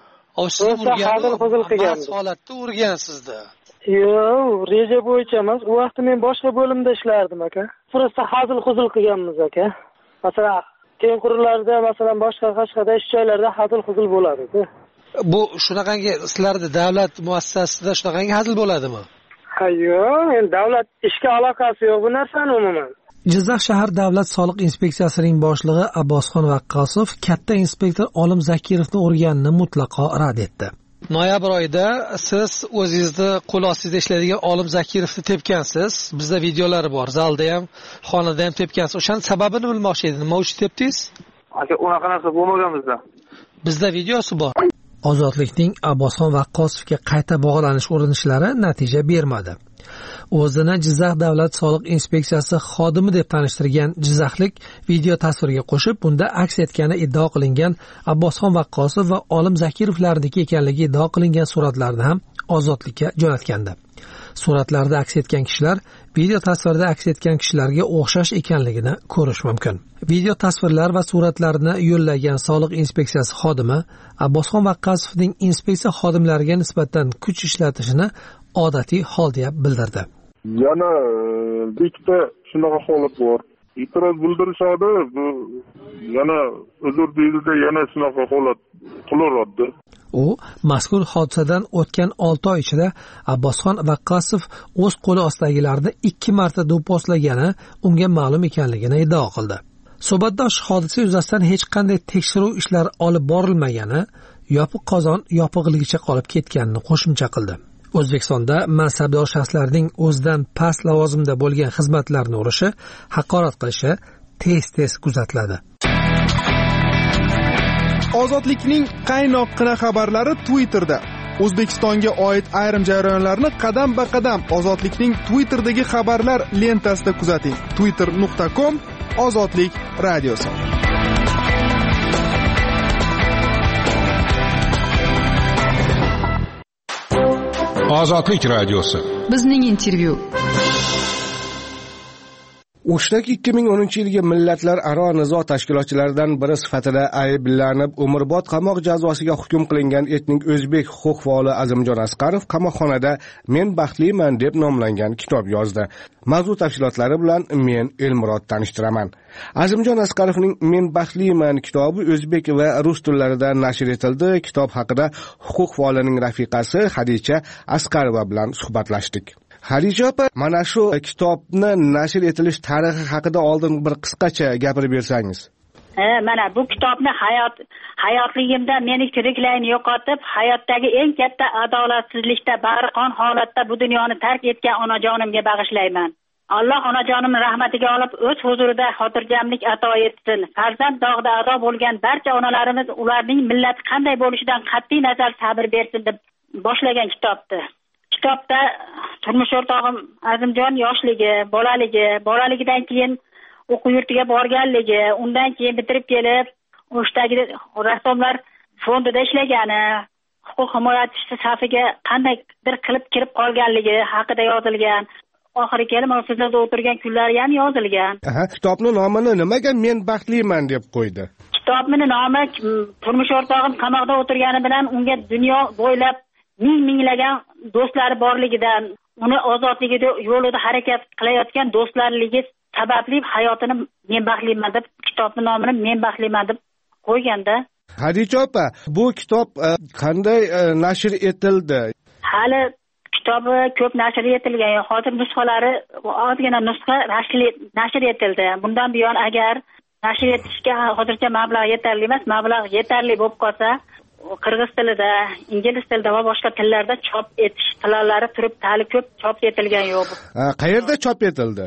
[SPEAKER 13] Holatda urgan sizda.
[SPEAKER 5] Yo'q, reja bo'yicha emas. U vaqtda men boshqa bo'limda ishlardim aka. Просто hazil qilganmiz aka. Masalan, Tengqurlarda, masalan, boshqa Qashqada ish joylarida hazil bo'ladi.
[SPEAKER 13] Bu shunaqangi sizlarda davlat muassasasida shunaqangi hazil bo'ladimi?
[SPEAKER 5] Yo'q, men davlat ishga aloqasi yo'q bu narsani umuman.
[SPEAKER 13] Jizzax shahar davlat soliq inspeksiyasining boshlig'i Abbosxon Vaqqosov katta inspektor Olim Zakirovni urganini mutlaqo rad etdi. Noyabr oyida siz o'zingizni qo'l ostida ishlaydigan Olim Zakirovni tepgansiz. Bizda videolari bor. Zalda ham, xonada ham tepgansiz. O'shaning sababini bilmoqchi edim. Nima uchun tepdingiz?
[SPEAKER 5] Aka, unaqa narsa bo'lmagan bizda.
[SPEAKER 13] Bizda videosi bor. Ozodlikning Abbosxon Vaqqosovga qayta bog'lanish urinishlari natija bermadi. O'zini Jizzax davlat soliq inspeksiyasi xodimi deb tanishtirgan jizzaxlik video tasvirga qo'shib, bunda aks etgani iddao qilingan Abbosxon Vaqqosov va Olim Zakirovlarniki ekanligi iddao qilingan suratlarni ham Ozodlikka jo'natgandi. Suratlarda aks etgan kishilar video tasvirda aks etgan kishilarga o'xshash ekanligini ko'rish mumkin. Video tasvirlar va suratlarni yo'llagan soliq inspeksiyasi xodimi Abbosxon Vaqqosovning inspeksiya xodimlariga nisbatan kuch ishlatishini odatiy hol deb bildirdi.
[SPEAKER 5] Yana ikkita shunaqa holat bor. E'tiroz bildirishadi, bu yana uzr deyildi, yana shunaqa holat qilaveradi.
[SPEAKER 13] U mazkur hodisadan o'tgan 6 oy ichida Abbosxon Vaqqosov o'z qo'li ostidagilarni 2 marta do'pposlagani unga ma'lum ekanligini iddao qildi. Suhbatdosh hodisa yuzasidan hech qanday tekshiruv ishlari olib borilmagani, yopiq qozon yopiqligicha qolib ketganini qo'shimcha qildi. O'zbekistonda mansabdor shaxslarning o'zidan past lavozimda bo'lgan xizmatlarni urishi, haqorat qilishi tez kuzatiladi.
[SPEAKER 14] Ozodlikning qaynoqqina xabarlari Twitterda. O'zbekistonga oid ayrim jarayonlarni qadam-ba-qadam Ozodlikning Twitterdagi xabarlar lentasida kuzating. twitter.com/ozodlik radiosi.
[SPEAKER 7] Ozodlik radiosi.
[SPEAKER 4] Bizning intervyu.
[SPEAKER 1] O'shdak 2010-yilgi millatlararo nizo tashkilotchilaridan biri sifatida ayblanib umrbod qamoq jazosiga hukm qilingan etnik o'zbek huquq faoli Azimjon Asqarov qamoqxonada Men baxtliman deb nomlangan kitob yozdi. Mavzu tafsilotlari bilan men Elmurod tanishtiraman. Azimjon Asqarovning Men baxtliman kitobi o'zbek va rus tillarida nashr etildi. Kitob haqida huquq faolining rafiqasi Hadicha Asqarova bilan suhbatlashdik. Hadicha opa, mana shu kitobni nashr etilish tarixi haqida oldin bir qisqacha gapirib bersangiz.
[SPEAKER 18] Mana bu kitobni hayotligimda meni tiriklayin yo'qotib, hayotdagi eng katta adolatsizlikda bag'riqon holatda bu dunyoni tark etgan onajonimga bag'ishlayman. Alloh onajonimni rahmatiga olib, o'z huzurida xotirjamlik ato etsin. Farzand dog'da ado bo'lgan barcha onalarimiz ularning millati qanday bo'lishidan qat'iy nazar sabr bersin deb boshlagan kitobdi. kitobda turmush o'rtog'im Azimjon yoshligi, bolaligidan keyin o'quv yurtiga borganligi, undan keyin bitirib kelib, o'shdagi rassomlar fondida ishlagani, huquq himoyachisi safiga qandaydir qilib kirib qolganligi haqida yozilgan. Oxiri kelib sizlarda o'tirgan kunlari ham yozilgan.
[SPEAKER 1] Kitobni nomini nimaga men baxtliman deb qo'ydi?
[SPEAKER 18] Kitobning nomi turmush o'rtog'im qamoqda o'tirgani bilan unga dunyo bo'ylab minglagan do'stlari borligidan, uni ozodligida yo'lida harakat qilayotgan do'stlarligi sababli hayotini men baxtliman deb, kitobning nomini men baxtliman deb qo'yganda.
[SPEAKER 1] Hadicha opa, bu kitob qanday nashr etildi?
[SPEAKER 18] Hali kitobi ko'p nashr etilgan. Hozir nusxalari, ozgina nusxa nashr etildi. Bundan buyon agar nashr etishga hozircha mablag' yetarli emas, mablag' yetarli bo'lib qolsa, qirg'iz tilida, ingliz tilida va boshqa tillarda chop etish planlari turib, hali ko'p chop etilgan yo'q.
[SPEAKER 1] Qayerda chop etildi?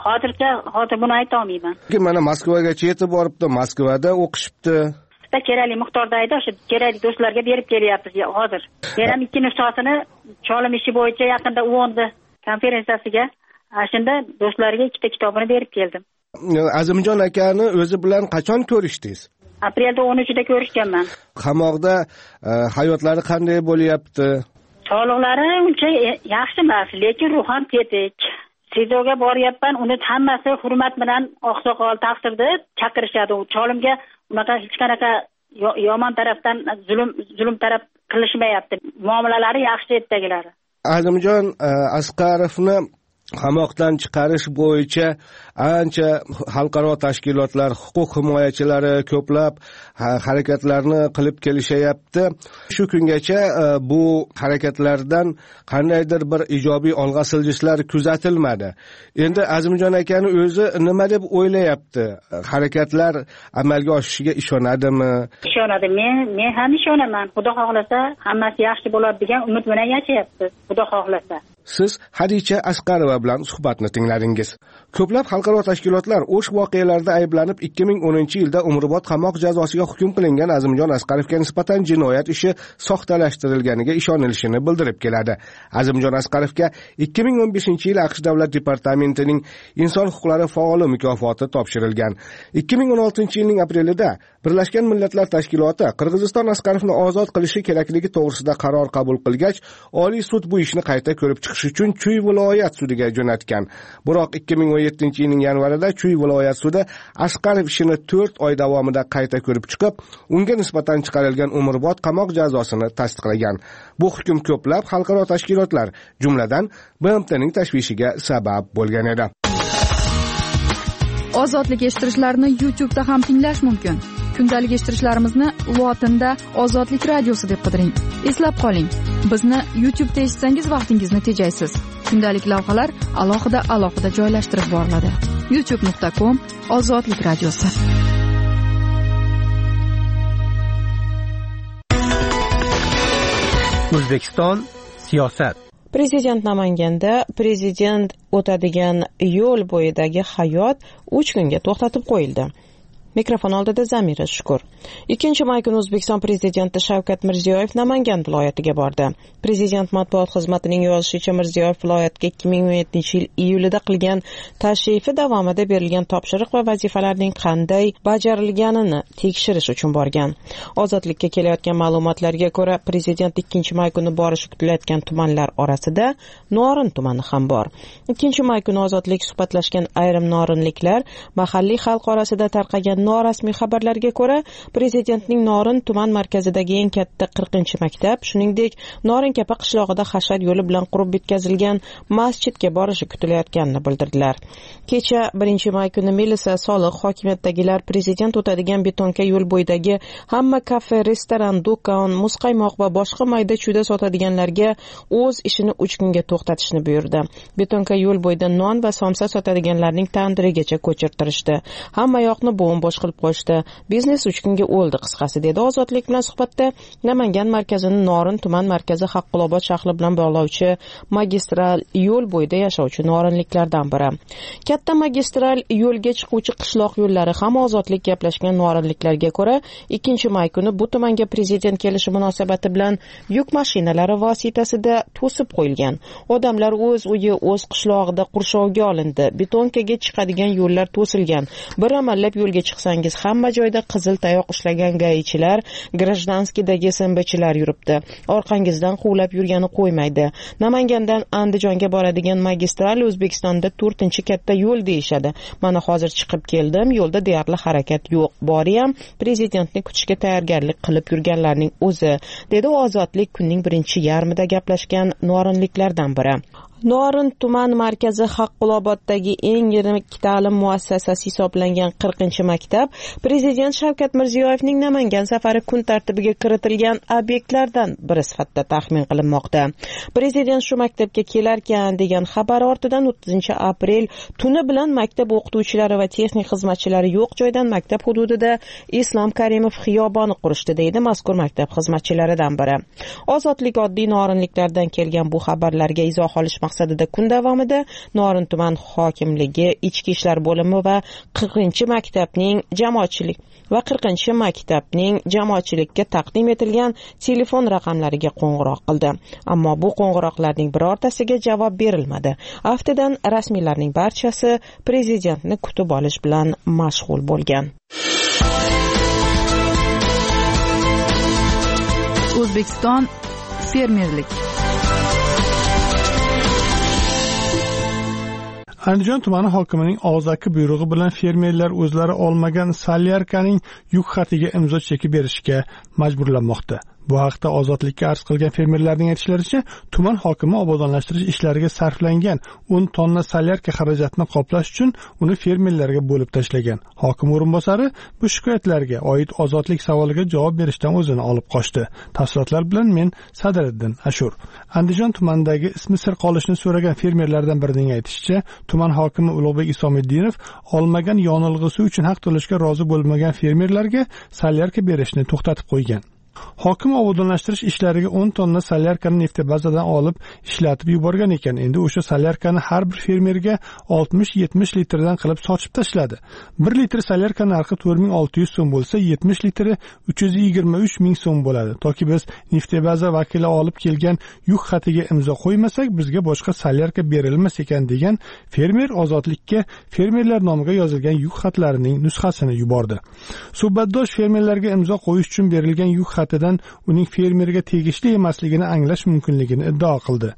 [SPEAKER 18] Hozir buni ayta olmayman.
[SPEAKER 1] Mana Moskvagacha yetib boribdi, Moskvada o'qishibdi.
[SPEAKER 18] Kerakli miqdorda edi, o'sha kerakli do'stlarga berib kelyapmiz hozir. Men ham 2 nusxasini cholim ishi bo'yicha yaqinda UONda konferensiyasiga, shunda do'stlarga 2ta kitobini berib keldim.
[SPEAKER 1] Azimjon akani o'zi bilan qachon ko'rishdingiz?
[SPEAKER 18] Aprelda 13-da ko'rishganman.
[SPEAKER 1] Qamoqda hayotlari qanday bo'lyapti?
[SPEAKER 18] Sog'liqlari uncha yaxshi emas, lekin ruhan tetik. Sizoga boryapman, uni hammasi hurmat bilan oqsoqol taqsirda chaqirishadi. Cholimga unaqa hech qanaqa yomon tarafdan zulm taraf qilishmayapti. Muomalalari yaxshi etdagilari.
[SPEAKER 1] Azimjon Asqarovni qamoqdan chiqarish bo'yicha ancha xalqaro tashkilotlar, huquq himoyachilari ko'plab harakatlarni qilib kelishayapti. Shu kungacha bu harakatlardan qandaydir bir ijobiy olg'a siljishlar kuzatilmadi. Endi Azimjon akani o'zi nima deb o'ylayapti? Harakatlar amalga oshishiga ishonadimi?
[SPEAKER 18] Ishonadi. Men ham ishonaman. Xudo xohlasa hammasi yaxshi bo'ladi degan umid bilan yashayapti. Xudo xohlasa.
[SPEAKER 1] Siz Hadicha Asqarova bilan suhbatni tingladingiz. Ko'plab xalqaro tashkilotlar o'sh voqealarda ayblanib 2010-yilda umrbod qamoq jazosiga hukm qilingan Azimjon Asqarovga nisbatan jinoyat ishi soxtalashtirilganiga ishonilishini bildirib keladi. Azimjon Asqarovga 2015-yil AQSh Davlat departamentining inson huquqlari faoli mukofoti topshirilgan. 2016-yilning aprelida Birlashgan Millatlar Tashkiloti Qirg'iziston Asqarovni ozod qilishi kerakligi to'g'risida qaror qabul qilgach, Oliy sud bu ishni qayta ko'rib chiqish uchun Chuy viloyat sudiga jo'natgan. Biroq 2017-yilning yanvarida Chuy viloyat sudi Asqarov ishini 4 oy davomida qayta ko'rib chiqib, unga nisbatan chiqarilgan umrbod qamoq jazosini tasdiqlagan. Bu hukm ko'plab xalqaro tashkilotlar, jumladan BMTning tashvishiga sabab bo'lgan edi.
[SPEAKER 4] Ozodlik eshittirishlarni YouTube'da ham tinglash mumkin. Kundalik eshittirishlarimizni lotinda Ozodlik radiosi deb qidiring. Eslab qoling, bizni YouTube'da eshitsangiz vaqtingizni tejaysiz. Kundalik lavhalar alohida joylashtirib boriladi. youtube.com/Ozodlik radiosi.
[SPEAKER 19] O'zbekiston siyosat.
[SPEAKER 17] Prezident Namanganda prezident o'tadigan yo'l bo'yidagi hayot 3 kunga to'xtatib qo'yildi. Mikrofon oldida Zamira Shukur. 2-may kuni O'zbekiston prezidenti Shavkat Mirziyoyev Namangan viloyatiga bordi. Prezident matbuot xizmatining yozishicha, Mirziyoyev viloyatga 2017-yil iyulida qilgan tashrifi davomida berilgan topshiriq va vazifalarning qanday bajarilganini tekshirish uchun borgan. Ozodlikka kelayotgan ma'lumotlarga ko'ra, prezident 2-may kuni borishi kutilayotgan tumanlar orasida Norin tumani ham bor. 2-may kuni Ozodlik suhbatlashgan ayrim norinliklar mahalliy xalq orasida tarqagan norasmiy xabarlarga ko'ra, prezidentning Norin tuman markazidagi eng katta 40-maktab, shuningdek, Norinkapa qishlog'ida Hashar yo'li bilan qurib bitkazilgan masjidga borishi kutilayotganini bildirdilar. Kecha 1-may kuni Milisa soliq hokimiyatdagilar prezident o'tadigan betonka yo'l bo'yidagi hamma kafe, restoran, do'kon, muzqaymoq va boshqa mayda-chuyda sotadiganlarga o'z ishini 3 kunga to'xtatishni buyurdi. Betonka yo'l bo'yida non va somsa sotadiganlarning tandirigacha ko'chirtirishdi. Hamma yoqni bo'm bosh qilib qo'yishdi. Biznes 3 kunga o'ldi qisqasi, dedi Ozodlik bilan suhbatda Namangan markazini Norin tuman markazi Haqqulobod shahri bilan bog'lovchi magistral yo'l bo'yida yashovchi norinliklardan biri. Katta magistral yo'lga chiquvchi qishloq yo'llari ham Ozodlik gaplashgan norinliklarga ko'ra 2-may kuni bu tumanga prezident kelishi munosabati bilan yuk mashinalari vositasida to'sib qo'yilgan. Odamlar o'z uyi, o'z qishlog'ida qurshovga olindi. Betonkaga chiqadigan yo'llar to'silgan. Bir amallab yo'lga chiqsangiz hamma joyda qizil tayoq ushlagan gaichilar, grajdanskidagi simbichilar yuribdi. Orqangizdan quvlab yurgani qo'ymaydi. Namangandan Andijonga boradigan magistral O'zbekistonda 4-katta yo'l deyishadi. Mana hozir chiqib keldim, yo'lda deyarli harakat yo'q. Boriyam prezidentni kutishga tayyorgarlik qilib yurganlarning o'zi, dedi Ozodlik kunning birinchi yarmida gaplashgan norinliklardan biri. Norin tuman markazi Haqquloboddagi eng yirik ta'lim muassasasi hisoblangan 40-maktab prezident Shavkat Mirziyoyevning Namangan safari kun tartibiga kiritilgan obyektlardan biri sifatida taxmin qilinmoqda. Prezident shu maktabga kelarkan degan xabar ortidan 30-aprel tuni bilan maktab o'qituvchilari va texnik xizmatchilari yo'q joydan maktab hududida Islom Karimov xiyoboni qurishdi, deydi mazkur maktab xizmatchilaridan biri. Ozodlik oddiy norinliklardan kelgan bu xabarlarga izoh olish maqsadida kun davomida Norin tuman hokimligi, ichki ishlar bo'limi va 40-maktabning jamoatchilikka taqdim etilgan telefon raqamlariga qo'ng'iroq qildi. Ammo bu qo'ng'iroqlarning birortasiga javob berilmadi. Aftidan rasmiylarning barchasi prezidentni kutib olish bilan mashg'ul bo'lgan.
[SPEAKER 4] O'zbekiston fermerlik.
[SPEAKER 8] Andijon tumani hokimining og'zaki buyrug'i bilan fermerlar o'zlari olmagan solyarkaning yuk xatiga imzo cheki berishga majburlanmoqda. Bu haqda Ozodlikka arz qilgan fermerlarning aytishlaricha, tuman hokimi obodonlashtirish ishlariga sarflangan 10 tonna solyarka xarajatini qoplash uchun uni fermerlarga bo'lib tashlagan. Hokim o'rinbosari bu shikoyatlarga oid Ozodlik savoliga javob berishdan o'zini olib qochdi. Tafsilotlar bilan men Sadriddin Ashur. Andijon tumanidagi ismi sir qolishni so'ragan fermerlardan birining aytishicha, tuman hokimi Ulug'bek Isomiddinov olmagan yonilg'isi uchun haq to'lashga rozi bo'lmagan fermerlarga solyarka berishni to'xtatib qo'ygan. Hokim obodonlashtirish ishlariga 10 tonna solyarkani neftebazadan olib ishlatib yuborgan ekan. Endi o'sha solyarkani har bir fermerga 60-70 litrdan qilib sochib tashladi. 1 litr solyarka narxi 4600 so'm bo'lsa, 70 litri 323 ming so'm bo'ladi. Toki biz neftebaza vakili olib kelgan yuk xatiga imzo qo'ymasak, bizga boshqa solyarka berilmas ekan degan fermer Ozodlikka fermerlar nomiga yozilgan yuk xatlarining nusxasini yubordi. Suhbatdosh fermerlarga imzo qo'yish uchun berilgan yuk xatidan uning fermerga tegishli emasligini anglash mumkinligini iddao qildi.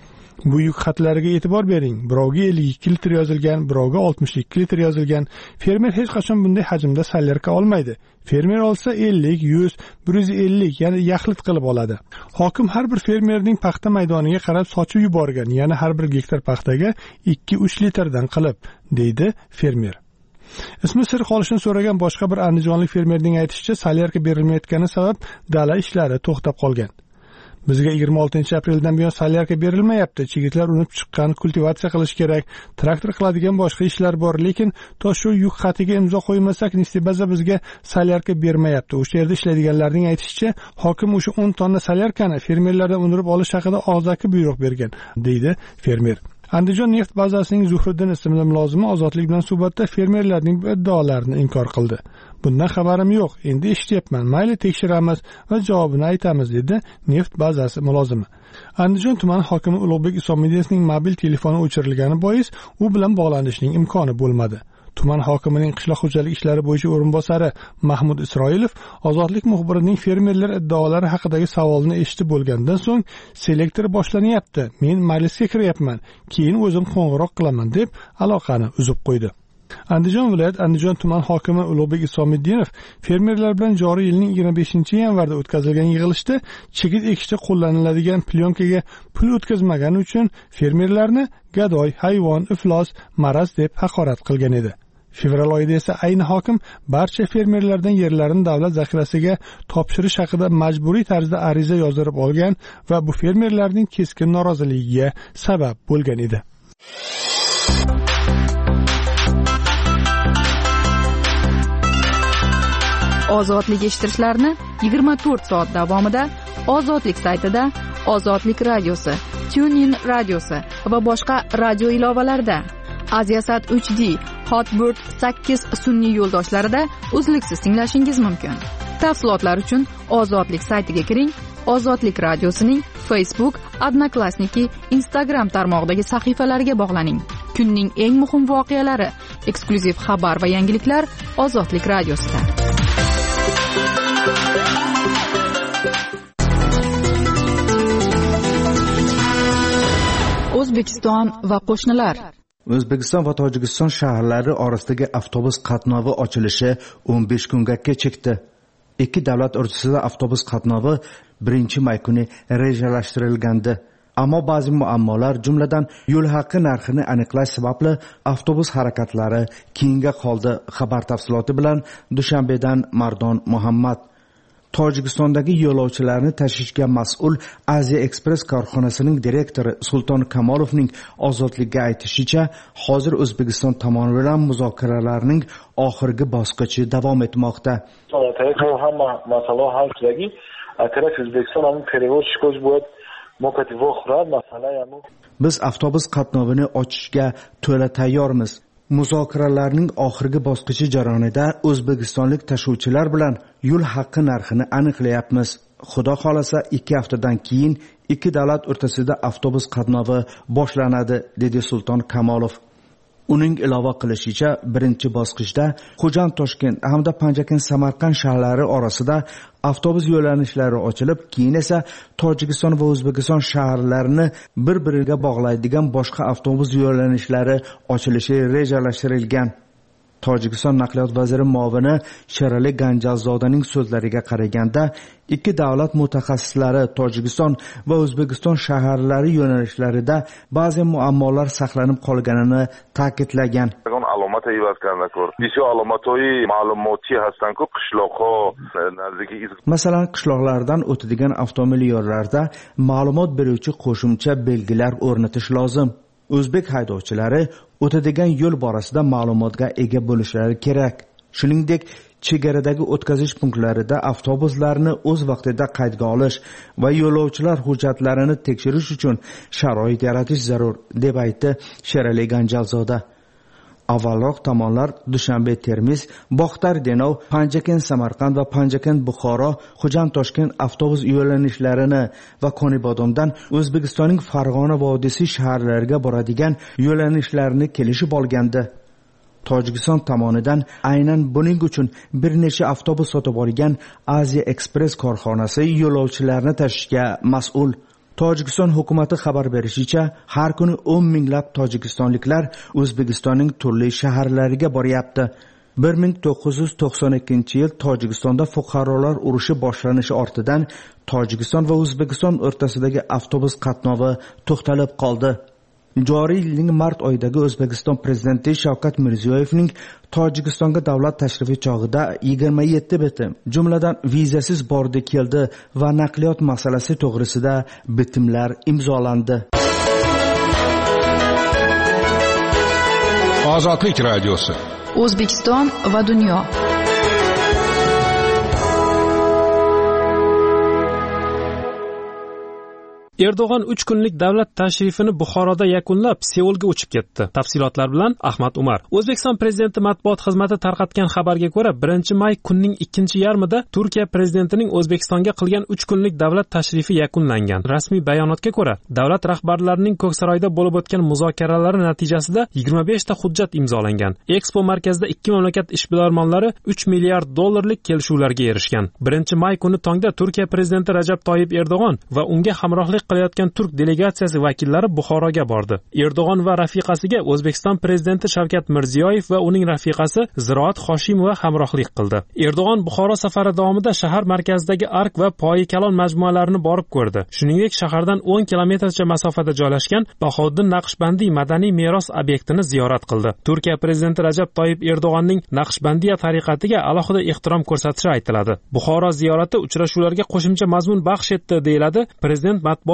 [SPEAKER 8] Bu yuk xatlariga e'tibor bering. Birovga 52 litr yozilgan, birovga 62 litr yozilgan. Fermer hech qachon bunday hajmda solyarka olmaydi. Fermer olsa 50, 100, 150, ya'ni yaxlit qilib oladi. Hokim har bir fermerning paxta maydoniga qarab sochib yuborgan, ya'ni har bir gektar paxtaga 2-3 litrdan qilib, deydi fermer. Ismi sir qolishini so'ragan boshqa bir andijonlik fermerning aytishicha, solyarka berilmayotgani sabab dala ishlari to'xtab qolgan. Bizga 26-apreldan buyon solyarka berilmayapti. Chigitlar unib chiqqan, kultivatsiya qilish kerak, traktor qiladigan boshqa ishlar bor, lekin to shu yuk xatiga imzo qo'ymasak, neftebaza bizga solyarka bermayapti. O'sha yerda ishlaydiganlarning aytishicha, hokim o'sha 10 tonna solyarkani fermerlardan undirib olish haqida og'zaki buyruq bergan, deydi fermer. Andijon neft bazasining Zuhriddin ismli mulozimi Ozodlik bilan suhbatda fermerlarning bu iddaolarini inkor qildi. Bundan xabarim yo'q, endi eshityapman, mayli tekshiramiz va javobini aytamiz, dedi neft bazasi mulozimi. Andijon tumani hokimi Ulug'bek Isomidiyevning mobil telefoni o'chirilgani bois u bilan bog'lanishning imkoni bo'lmadi. Tuman hokimining qishloq xo'jalik ishlari bo'yicha o'rinbosari Mahmud Isroilov Ozodlik muxbirining fermerlar iddaolari haqidagi savolini eshitib bo'lgandan so'ng selektor boshlanyapti, men majlisga kiryapman, keyin o'zim qo'ng'iroq qilaman deb aloqani uzib qo'ydi. Andijon viloyat Andijon tuman hokimi Ulug'bek Isomiddinov fermerlar bilan joriy yilning 25-yanvarda o'tkazilgan yig'ilishda chigit ekishda qo'llaniladigan plyonkaga pul o'tkazmagani uchun fermerlarni gadoy, hayvon, iflos, maraz deb haqorat qilgan edi. Fevral oyida esa ayni hokim barcha fermerlardan yerlarini davlat zaxirasiga topshirish haqida majburiy tarzda ariza yozdirib olgan va bu fermerlarning keskin noroziligiga sabab bo'lgan edi.
[SPEAKER 4] ozodlik eshittirishlarini 24 soat davomida Ozodlik saytida, Ozodlik radiosi, TuneIn radiosi va boshqa radio ilovalarida, Aziasat 3D, Hotbird 8 sun'iy yo'ldoshlarida uzluksiz tinglashingiz mumkin. Tafsilotlar uchun Ozodlik saytiga kiring. Ozodlik radiosining Facebook, Odnoklassniki, Instagram tarmog'idagi sahifalariga bog'laning. Kunning eng muhim voqealari, eksklyuziv xabar va yangiliklar Ozodlik radiosida. O'zbekiston va qo'shnilar.
[SPEAKER 10] O'zbekiston va Tojikiston shaharlari orasidagi avtobus qatnovi ochilishi 15 kunga kechikdi. Ikki davlat o'rtasida avtobus qatnovi 1-may kuni rejalashtirilgandi. Ammo ba'zi muammolar, jumladan yo'l haqi narxini aniqlash sababli avtobus harakatlari keyinga qoldi. Xabar tafsiloti bilan Dushanbedan Mardon Muhammad. Tojikistondagi yo'lovchilarni tashishga mas'ul Aziya Express korxonasining direktori Sulton Kamolovning Ozodlikka aytishicha, hozir O'zbekiston tomoni bilan muzokaralarning oxirgi bosqichi davom etmoqda.
[SPEAKER 20] Hamma masala hal qiladi. Agar O'zbekiston ham перевозчик o'z bo'yib mokativor qiladi, masala ham.
[SPEAKER 10] Biz avtobus qatnovini ochishga to'la tayyormiz. Muzokaralarning oxirgi bosqichi jarayonida o'zbekistonlik tashuvchilar bilan yo'l haqi narxini aniqlayapmiz. Xudo xolasa 2 haftadan keyin ikki davlat o'rtasida avtobus qatnovi boshlanadi, dedi Sulton Kamolov. Uning ilova qilishicha, birinchi bosqichda Xo'jand Toshkent hamda Panjakent Samarqand shaharlari orasida avtobus yo'lanishlari ochilib, keyin esa Tojikiston va O'zbekiston shaharlarini bir-biriga bog'laydigan boshqa avtobus yo'lanishlari ochilishi rejalashtirilgan. Tojikiston naqliyot vaziri muovini Sherali Ganjalzodaning so'zlariga qaraganda, ikki davlat mutaxassislari Tojikiston va O'zbekiston shaharlari yo'nalishlarida ba'zi muammolar saqlanib qolganini ta'kidlagan. Masalan, qishloqlardan o'tadigan avtomobil yo'llarida ma'lumot beruvchi qo'shimcha belgilar o'rnatish lozim. O'zbek haydovchilari o'tadigan yo'l borasida ma'lumotga ega bo'lishlari kerak. Shuningdek, chegaradagi o'tkazish punktlarida avtobuslarni o'z vaqtida qaydga olish va yo'lovchilar hujjatlarini tekshirish uchun sharoit yaratish zarur, deb aytdi Sherali Ganjalzoda. Avvalroq tomonlar Dushanbe-Termiz, Bog'tar-Denov, Panjakent-Samarqand va Panjakent-Buxoro, Xo'jand-Toshkent avtobus yo'lanishlarini va Konibodomdan O'zbekistonning Farg'ona vodiysi shaharlariga boradigan yo'lanishlarni kelishib olgandi. Tojikiston tomonidan aynan buning uchun bir necha avtobus sotib olgan Aziya Express korxonasi yo'lovchilarni tashishga mas'ul. Tojikiston hukumati xabar berishicha, har kuni 10 minglab tojikistonliklar O'zbekistonning turli shaharlariga boryapti. 1992-yil Tojikistonda fuqarolar urushi boshlanishi ortidan Tojikiston va O'zbekiston o'rtasidagi avtobus qatnovi to'xtalib qoldi. Joriy yilning mart oyidagi O'zbekiston prezidenti Shavkat Mirziyoyevning Tojikistonga davlat tashrifi chog'ida 27 bitim, jumladan vizasiz bordi keldi va naqliyot masalasi to'g'risida bitimlar imzolandi.
[SPEAKER 7] Ozodlik radiosi.
[SPEAKER 4] O'zbekiston va dunyo.
[SPEAKER 13] Erdo'g'on 3 kunlik davlat tashrifini Buxoroda yakunlab, Seulga uchib ketdi. Tafsilotlar bilan Ahmad Umar. O'zbekiston prezidenti matbuot xizmati tarqatgan xabarga ko'ra, 1-may kunning ikkinchi yarmida Turkiya prezidentining O'zbekistonga qilgan 3 kunlik davlat tashrifi yakunlangan. Rasmiy bayonotga ko'ra, davlat rahbarlarining Ko'ksaroyda bo'lib o'tgan muzokaralari natijasida 25 ta hujjat imzolangan. Expo markazida ikki mamlakat ishbilarmonlari 3 milliard dollarlik kelishuvlarga erishgan. 1-may kuni tongda Turkiya prezidenti Rajab Toyyib Erdo'g'on va unga hamrohlik qilayotgan turk delegatsiyasi vakillari Buxoroga bordi. Erdo'g'on va rafiqasiga O'zbekiston prezidenti Shavkat Mirziyoyev va uning rafiqasi Ziroat Hoshimova hamrohlik qildi. Erdo'g'on Buxoro safari davomida shahar markazidagi Ark va Poyi Kalon majmualarini borib ko'rdi. Shuningdek, shahardan 10 kilometrcha masofada joylashgan Bahoddin Naqshbandiy madaniy meros obyektini ziyorat qildi. Turkiya prezidenti Rajab Toyyib Erdo'g'onning Naqshbandiya tariqatiga alohida ehtirom ko'rsatishi aytiladi. Buxoro ziyorati uchrashuvlarga qo'shimcha mazmun baxsh etdi, deyiladi prezident matbuot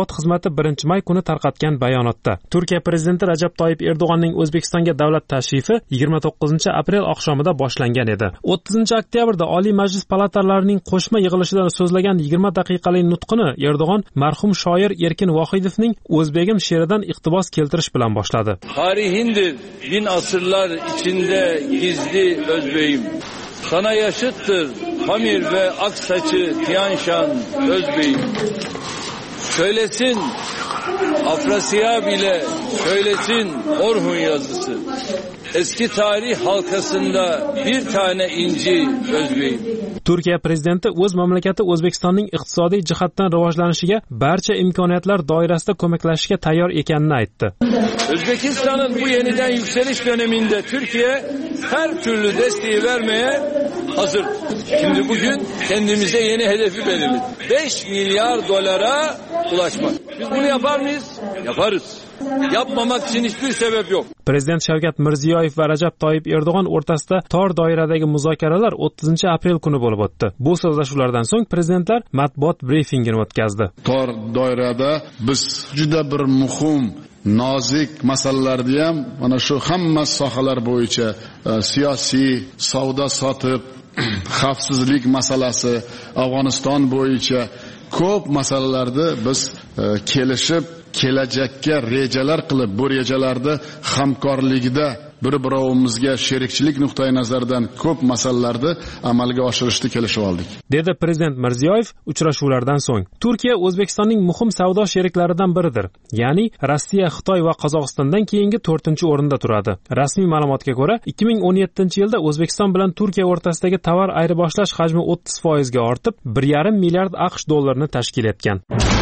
[SPEAKER 21] matbuot xizmati 1-may kuni tarqatgan bayonotda Turkiya prezidenti Rajab Toyyib Erdo'g'onning O'zbekistonga davlat tashrifi 29-aprel oqshomida boshlangan edi. 30-oktyabrda Oliy Majlis palatalarining qo'shma yig'ilishida so'zlagan 20 daqiqalik nutqini Erdo'g'on marhum shoir Erkin Vohidovning O'zbegim she'ridan iqtibos keltirish bilan boshladi.
[SPEAKER 22] Tarihindir bin asırlar içinde gizli özbeyim. Sana yaşıttır Pamir ve Aksaç'ı Tiyanşan özbeyim. Söylesin Afrasiyab ile söylesin Orhun yazısı. Eski tarih halkasında bir tane inci özbeyim.
[SPEAKER 21] Turkiya prezidenti o'z mamlakati O'zbekistonning iqtisodiy jihatdan rivojlanishiga barcha imkoniyatlar doirasida ko'maklashishga tayyor ekanini aytdi.
[SPEAKER 22] Özbekistan'ın bu yeniden yükseliş döneminde Türkiye her türlü desteği vermeye hazır. Şimdi bugün kendimize yeni hedefi belirledik. 5 milyar dolara ulaşmak. Biz bunu yapar mıyız? Yaparız. Yapmamak için hiçbir sebep yok.
[SPEAKER 21] Prezident Shavkat Mirziyoyev va Rajab Toyyib Erdo'g'on o'rtasida tor doiradagi muzokaralar 30-aprel kuni bo'lib o'tdi. Bu so'zlashuvlardan so'ng prezidentlar matbuot brifingini o'tkazdi.
[SPEAKER 23] Tor doirada biz juda bir muhim nozik masalalarni ham mana shu hamma sohalar bo'yicha siyosiy, savdo sotiq, xavfsizlik masalasi, Afg'oniston bo'yicha ko'p masalalarda biz kelishib kelajakka rejalar qilib, bu rejalarda hamkorlikda bir-birovimizga sherikchilik nuqtai nazaridan ko'p masalalarni amalga oshirishni kelishib oldik,
[SPEAKER 21] dedi prezident Mirziyoyev uchrashuvlardan so'ng. Turkiya O'zbekistonning muhim savdo sheriklaridan biridir. Ya'ni Rossiya, Xitoy va Qozog'istondan keyingi 4-o'rinda turadi. Rasmiy ma'lumotga ko'ra, 2017-yilda O'zbekiston bilan Turkiya o'rtasidagi tovar ayirboshlash hajmi 30% ga ortib, 1,5 milliard AQSh dollarini tashkil etgan.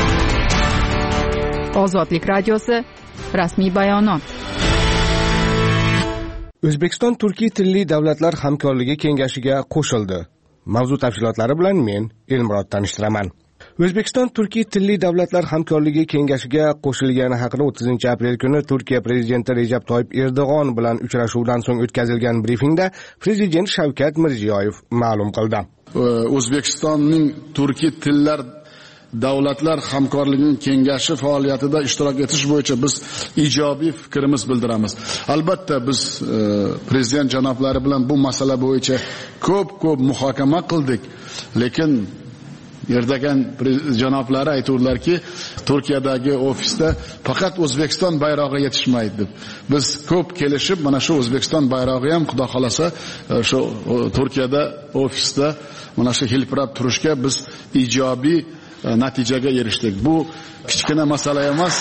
[SPEAKER 4] Ozodlik radiosi rasmiy bayonot.
[SPEAKER 1] O'zbekiston Turkiy tilli davlatlar hamkorligi kengashiga qo'shildi. Mavzu tafsilotlari bilan men Elmurod tanishtiraman. O'zbekiston Turkiy tilli davlatlar hamkorligi kengashiga qo'shilgani haqida 30-aprel kuni Turkiya prezidenti Rajab Toyyib Erdo'g'on bilan uchrashuvdan so'ng o'tkazilgan brifingda prezident Shavkat Mirziyoyev ma'lum qildi.
[SPEAKER 23] O'zbekistonning Turkiy tillar davlatlar hamkorligining kengashi faoliyatida ishtirok etish bo'yicha biz ijobiy fikrimiz bildiramiz. Albatta biz prezident janoblari bilan bu masala bo'yicha ko'p muhokama qildik, lekin Erdo'g'on janoblari aytdilarki, Turkiyadagi ofisda faqat O'zbekiston bayrog'i yetishmaydi deb. Biz ko'p kelishib, mana shu O'zbekiston bayrog'i ham xudo xolasa shu Turkiyada ofisda mana shu hilpirab turishga biz ijobiy natijaga erishdik. Bu kichkina masala emas.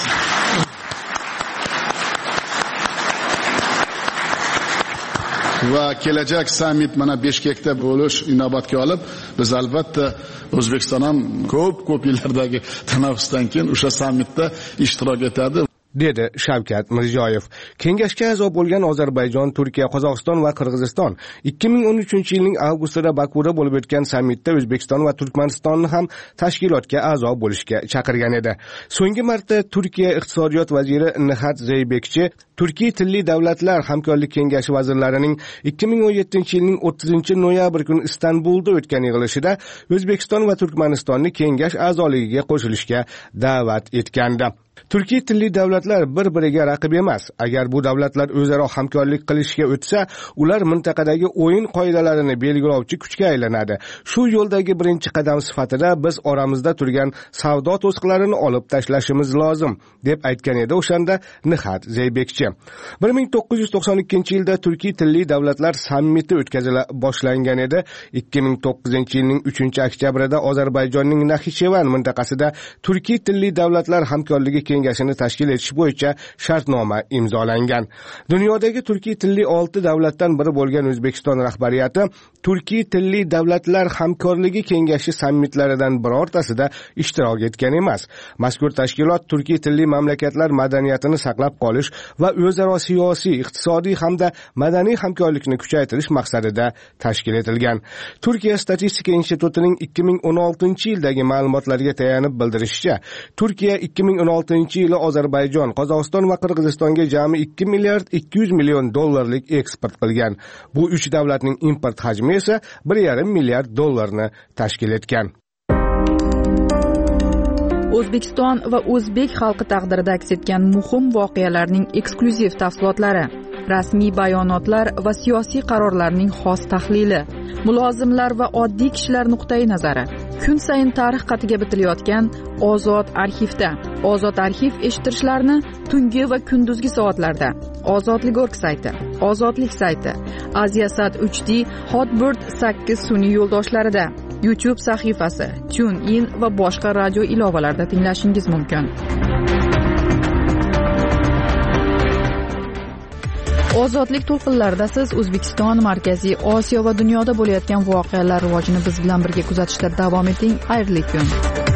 [SPEAKER 23] Va kelajak summit mana Bishkekda bo'lish inobatga olib, biz albatta O'zbekiston ham ko'p yillardagi tanaffusdan keyin o'sha sammitda ishtirok etadi,
[SPEAKER 1] dedi Shavkat Mirziyoyev. Kengashga a'zo bo'lgan Ozarbayjon, Turkiya, Qozog'iston va Qirg'iziston 2013-yilning avgustida Bakuda bo'lib o'tgan sammitda O'zbekiston va Turkmanistonni ham tashkilotga a'zo bo'lishga chaqirgan edi. So'nggi marta Turkiya iqtisodiyot vaziri Nihat Zeybekchi Turkiy tilli davlatlar hamkorlik kengashi vazirlarining 2017-yilning 30-noyabr kuni Istanbulda o'tgan yig'ilishida O'zbekiston va Turkmanistonni kengash a'zoligiga qo'shilishga da'vat etgandi. Turkiy tilli davlatlar bir-biriga raqib emas. Agar bu davlatlar o'zaro hamkorlik qilishga o'tsa, ular mintaqadagi o'yin qoidalarini belgilovchi kuchga aylanadi. Shu yo'ldagi birinchi qadam sifatida biz oramizda turgan savdo to'siqlarini olib tashlashimiz lozim, deb aytgan edi o'shanda Nihat Zeybekchi. 1992-yilda Turkiy tilli davlatlar sammiti o'tkazila boshlangan edi. 2009-yilning 3-oktyabrida Ozarbayjonning Naxitchevan mintaqasida Turkiy tilli davlatlar hamkorligi kengashini tashkil etish bo'yicha shartnoma imzolangan. Dunyodagi turkiy tilli 6 davlatdan biri bo'lgan O'zbekiston rahbariyati Turkiy tilli davlatlar hamkorligi kengashi sammitlaridan birortasida ishtirok etgan emas. Mazkur tashkilot turkiy tilli mamlakatlar madaniyatini saqlab qolish va o'zaro siyosiy, iqtisodiy hamda madaniy hamkorlikni kuchaytirish maqsadida tashkil etilgan. Turkiya statistika institutining 2016-yildagi ma'lumotlarga tayanib bildirishicha, Turkiya 2016-yili Ozarbayjon, Qozog'iston va Qirg'izistonga jami 2 milliard 200 million dollarlik eksport qilgan. Bu 3 davlatning import hajmi esa 1,5 milliard dollarni tashkil etgan.
[SPEAKER 4] O'zbekiston va o'zbek xalqi taqdirida aks etgan muhim voqealarning eksklyuziv tafsilotlari, rasmiy bayonotlar va siyosiy qarorlarning xos tahlili, mulozimlar va oddiy kishilar nuqtai nazari. Kun sayin tarix qatiga bitilayotgan Ozod arxivda. Ozod arxiv eshittirishlarni tungi va kunduzgi soatlarda Ozodlik.org sayti, Ozodlik sayti, Aziasat 3D, Hotbird 8 sun'iy yo'ldoshlarida, YouTube sahifasi, TuneIn va boshqa radio ilovalarida tinglashingiz mumkin. Ozodlik to'lqinlarida siz O'zbekiston, Markaziy Osiyo va dunyoda bo'layotgan voqealar rivojini biz bilan birga kuzatishda davom eting. Xayrli kun.